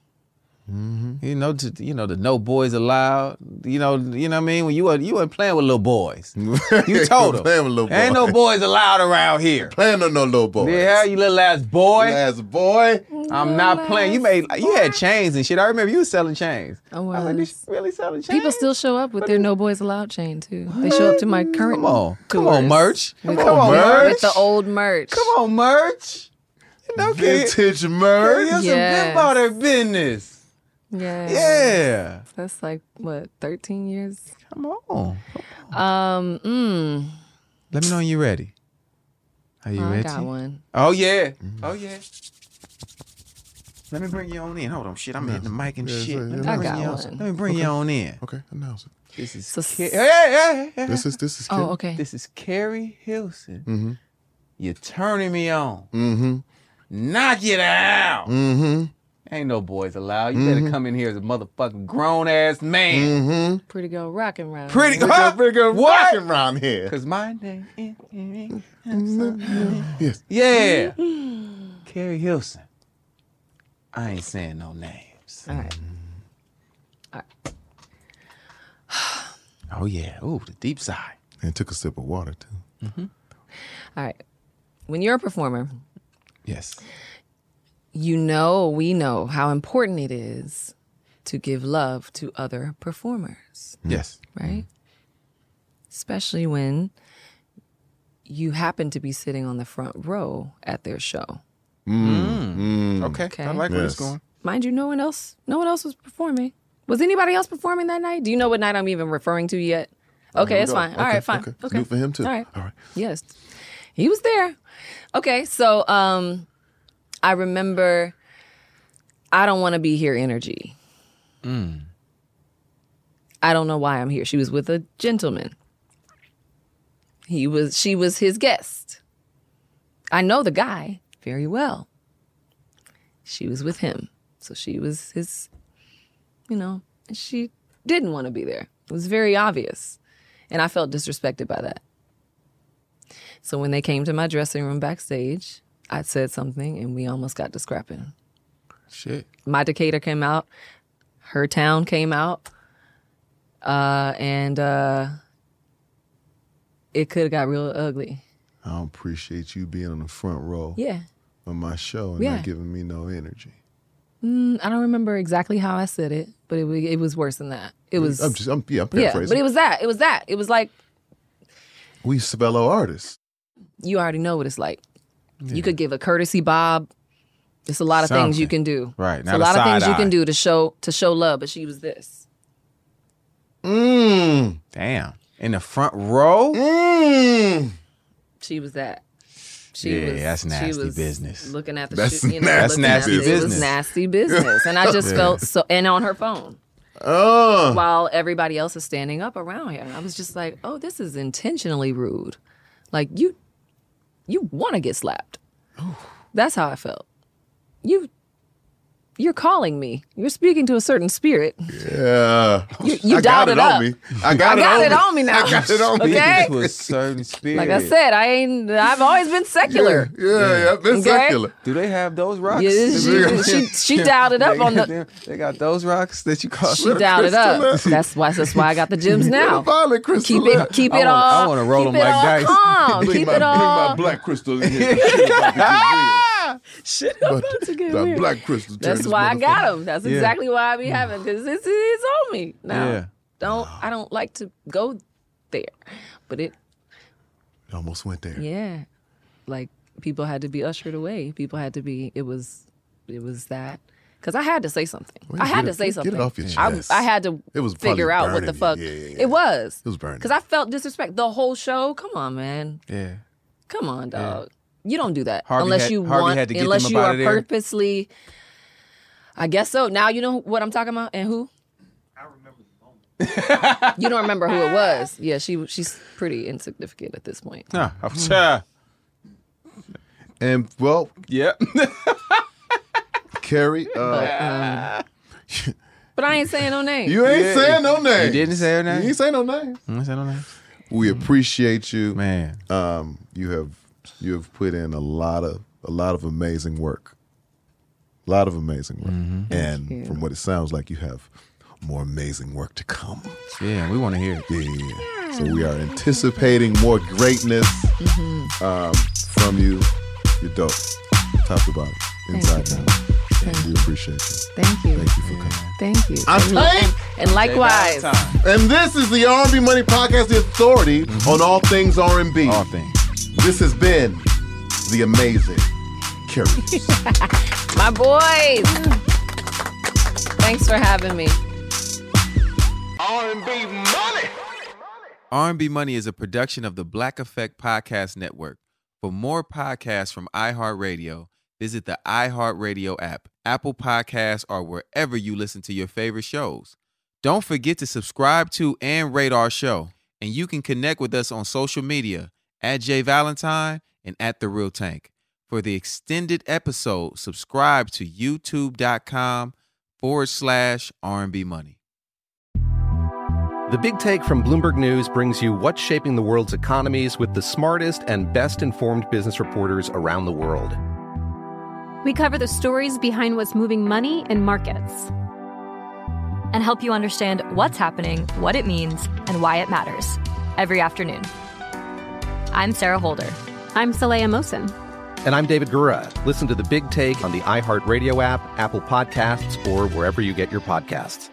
Mm-hmm. You know, to, you know the no boys allowed. You know, you know what I mean. When you were you weren't playing with little boys, you told them playing with little boys. Ain't no boys allowed around here. Playing with no little boys. Yeah, you little ass boy. Little ass boy. I'm not playing. You made you had chains and shit. I remember you was selling chains. Oh, I was like, was. really selling chains? People still show up with their No Boys Allowed chain too. They show up to my current Come on, come tours on, merch. with, Come on, merch. with the old merch. Come on, merch. You know, vintage merch. Yes. Yes. Been about their business. Yeah. Yeah. That's like what, thirteen years? Come on. Um. Mm, Let me know when you're ready. Are you I ready? got one. Oh yeah. Oh yeah. Let me bring you on in. Hold on, shit. I'm hitting the mic and Yeah, shit. so- Let me I bring got you on. one. Let me bring you Okay. on in. Okay, announce it. This is So- Ca- yeah, yeah, yeah, yeah. This is this is. Oh, Carrie. okay. This is Carrie Hilson. Mm-hmm. You're turning me on. Mm-hmm. Knock it out. Mm-hmm. Ain't no boys allowed. You better come in here as a motherfucking grown ass man. Mm-hmm. Pretty girl rocking round. Pretty Big huh? up, big up, What? rocking around here. Cause my name is Yes. yeah, Carrie Hilson. I ain't saying no names. All right. Oh yeah. Ooh, the deep side. And took a sip of water too. Mm-hmm. All right. When you're a performer, Yes. you know, we know how important it is to give love to other performers, Yes. right? Especially when you happen to be sitting on the front row at their show. Mm. Okay. Okay. I like where it's Yes. going. Mind you, no one else, no one else was performing. Was anybody else performing that night? Do you know what night I'm even referring to yet? Okay, here it's we go. fine. All Okay, right, fine. okay. Okay. New for him, too. All right. All right. Yes. He was there. Okay, so um I remember I don't want to be here energy. Mm. I don't know why I'm here. She was with a gentleman. He was she was his guest. I know the guy very well. She was with him. So she was his, you know, and she didn't want to be there. It was very obvious. And I felt disrespected by that. So when they came to my dressing room backstage, I said something and we almost got to scrapping. Shit. My Decatur came out. Her town came out. Uh, and uh, it could have got real ugly. I don't appreciate you being on the front row Yeah. of my show and Yeah. not giving me no energy. Mm, I don't remember exactly how I said it, but it, wa- it was worse than that. It was. I'm just, I'm, yeah, I'm yeah, paraphrasing. but it was that. It was that. It was like, We fellow artists. you already know what it's like. You could give a courtesy bob. It's a lot of things you can do. Right. It's Not a a lot of things side you can eye. do to show to show love, but she was this. Mmm. Damn. In the front row? Mmm. She was that. She Yeah, was, that's she nasty was business. Looking at the That's shoe, you know, nasty looking at the- business. It was nasty business, and I just Yeah. felt so. And on her phone, Oh. while everybody else is standing up around her, I was just like, "Oh, this is intentionally rude. Like you, you want to get slapped." That's how I felt. You, you're calling me. You're speaking to a certain spirit. Yeah. You, you I dialed got it it up. on me. I got, I it, got on it me. on me now. I got it on me. Okay? To a certain spirit. Like I said, I ain't. I've always been secular. Yeah, yeah, yeah, I've been Okay? secular. Do they have those rocks? Yeah, she, she, she dialed it up They on got the. them- They got those rocks that you call. She dialed it up. That's why. That's why I got the gyms now. Violet crystal. Keep it. Keep I it wanna- I all. wanna roll keep them it like all dice. calm. Bring Keep my, it bring all. my black crystal in here. Shit about to get real. Shit, But about to get that weird. black crystal. That's turned this why I got motherfucker- him. That's Yeah. exactly why I be having because it's it's on me now. Yeah. Don't I don't like to go there, but it It almost went there. yeah, like people had to be ushered away. People had to be. It was it was that because I had to say something. Well, I get had it- to say get it something. off your I, chest. I had to It was figure probably out what the burning fuck you. Yeah, yeah, yeah. it was. It was burning. Because I felt disrespect the whole show. Come on, man. Yeah. Come on, dog. You don't do that Harvey unless had- you Harvey want. had to get unless them you up are outta there. purposely. I guess so. Now you know what I'm talking about and who. I remember the moment. You don't remember who it was. Yeah, she she's pretty insignificant at this point. Huh. I'm sure. And well, Yep. Carrie, uh, But, um, but I ain't saying no names. you ain't Yeah. saying no names. You didn't say her name? You ain't saying no names. I didn't say no name. We appreciate you, Man. Um, you have you have put in a lot of a lot of amazing work. A lot of amazing work. Mm-hmm. And you. from what it sounds like, you have more amazing work to come. Yeah, we want to hear it. Yeah. So we are anticipating more greatness Mm-hmm. um, from you. You're dope. Top to bottom. Inside and out. And we appreciate you. Thank you. Thank you for coming. Thank you. I'm and, Tank. and, and likewise. And this is the R and B Money Podcast, the authority Mm-hmm. on all things R and B. All things. This has been the amazing Curious. My boys. Thanks for having me. R and B Money. R and B Money is a production of the Black Effect Podcast Network. For more podcasts from iHeartRadio, visit the iHeartRadio app, Apple Podcasts, or wherever you listen to your favorite shows. Don't forget to subscribe to and rate our show. And you can connect with us on social media at Jay Valentine and at The Real Tank. For the extended episode, subscribe to youtube.com forward slash R&B Money. The Big Take from Bloomberg News brings you what's shaping the world's economies with the smartest and best-informed business reporters around the world. We cover the stories behind what's moving money and markets, and help you understand what's happening, what it means, and why it matters every afternoon. I'm Sarah Holder. I'm Saleha Mohsin. And I'm David Gura. Listen to The Big Take on the iHeartRadio app, Apple Podcasts, or wherever you get your podcasts.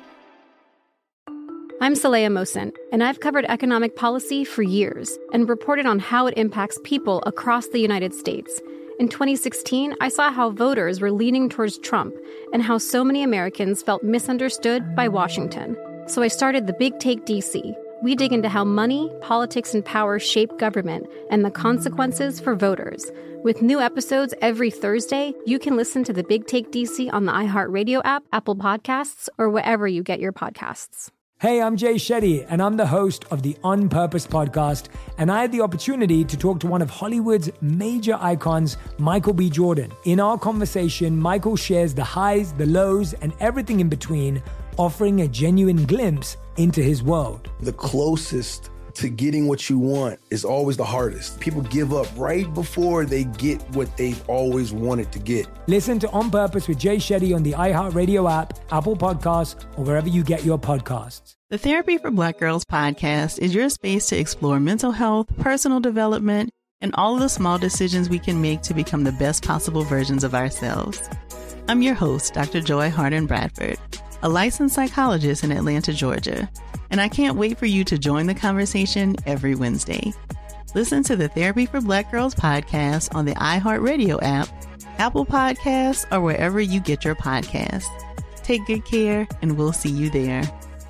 I'm Saleha Mohsin, and I've covered economic policy for years and reported on how it impacts people across the United States. In twenty sixteen, I saw how voters were leaning towards Trump and how so many Americans felt misunderstood by Washington. So I started The Big Take D C. We dig into how money, politics, and power shape government and the consequences for voters. With new episodes every Thursday, you can listen to The Big Take D C on the iHeartRadio app, Apple Podcasts, or wherever you get your podcasts. Hey, I'm Jay Shetty, and I'm the host of the On Purpose podcast, and I had the opportunity to talk to one of Hollywood's major icons, Michael B. Jordan. In our conversation, Michael shares the highs, the lows, and everything in between, offering a genuine glimpse into his world. The closest to getting what you want is always the hardest. People give up right before they get what they've always wanted to get. Listen to On Purpose with Jay Shetty on the iHeartRadio app, Apple Podcasts, or wherever you get your podcasts. The Therapy for Black Girls podcast is your space to explore mental health, personal development, and all of the small decisions we can make to become the best possible versions of ourselves. I'm your host, Doctor Joy Harden Bradford, a licensed psychologist in Atlanta, Georgia, and I can't wait for you to join the conversation every Wednesday. Listen to the Therapy for Black Girls podcast on the iHeartRadio app, Apple Podcasts, or wherever you get your podcasts. Take good care, and we'll see you there.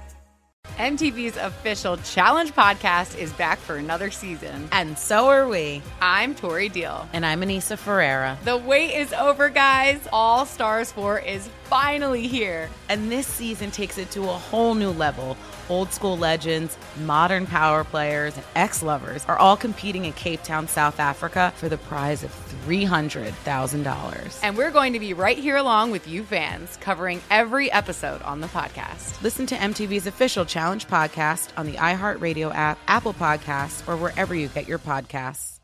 M T V's official Challenge podcast is back for another season. And so are we. I'm Tori Deal. And I'm Anissa Ferreira. The wait is over, guys. All Stars four is finally here. And this season takes it to a whole new level. Old school legends, modern power players, and ex-lovers are all competing in Cape Town, South Africa for the prize of three hundred thousand dollars. And we're going to be right here along with you fans, covering every episode on the podcast. Listen to M T V's official Challenge podcast on the iHeartRadio app, Apple Podcasts, or wherever you get your podcasts.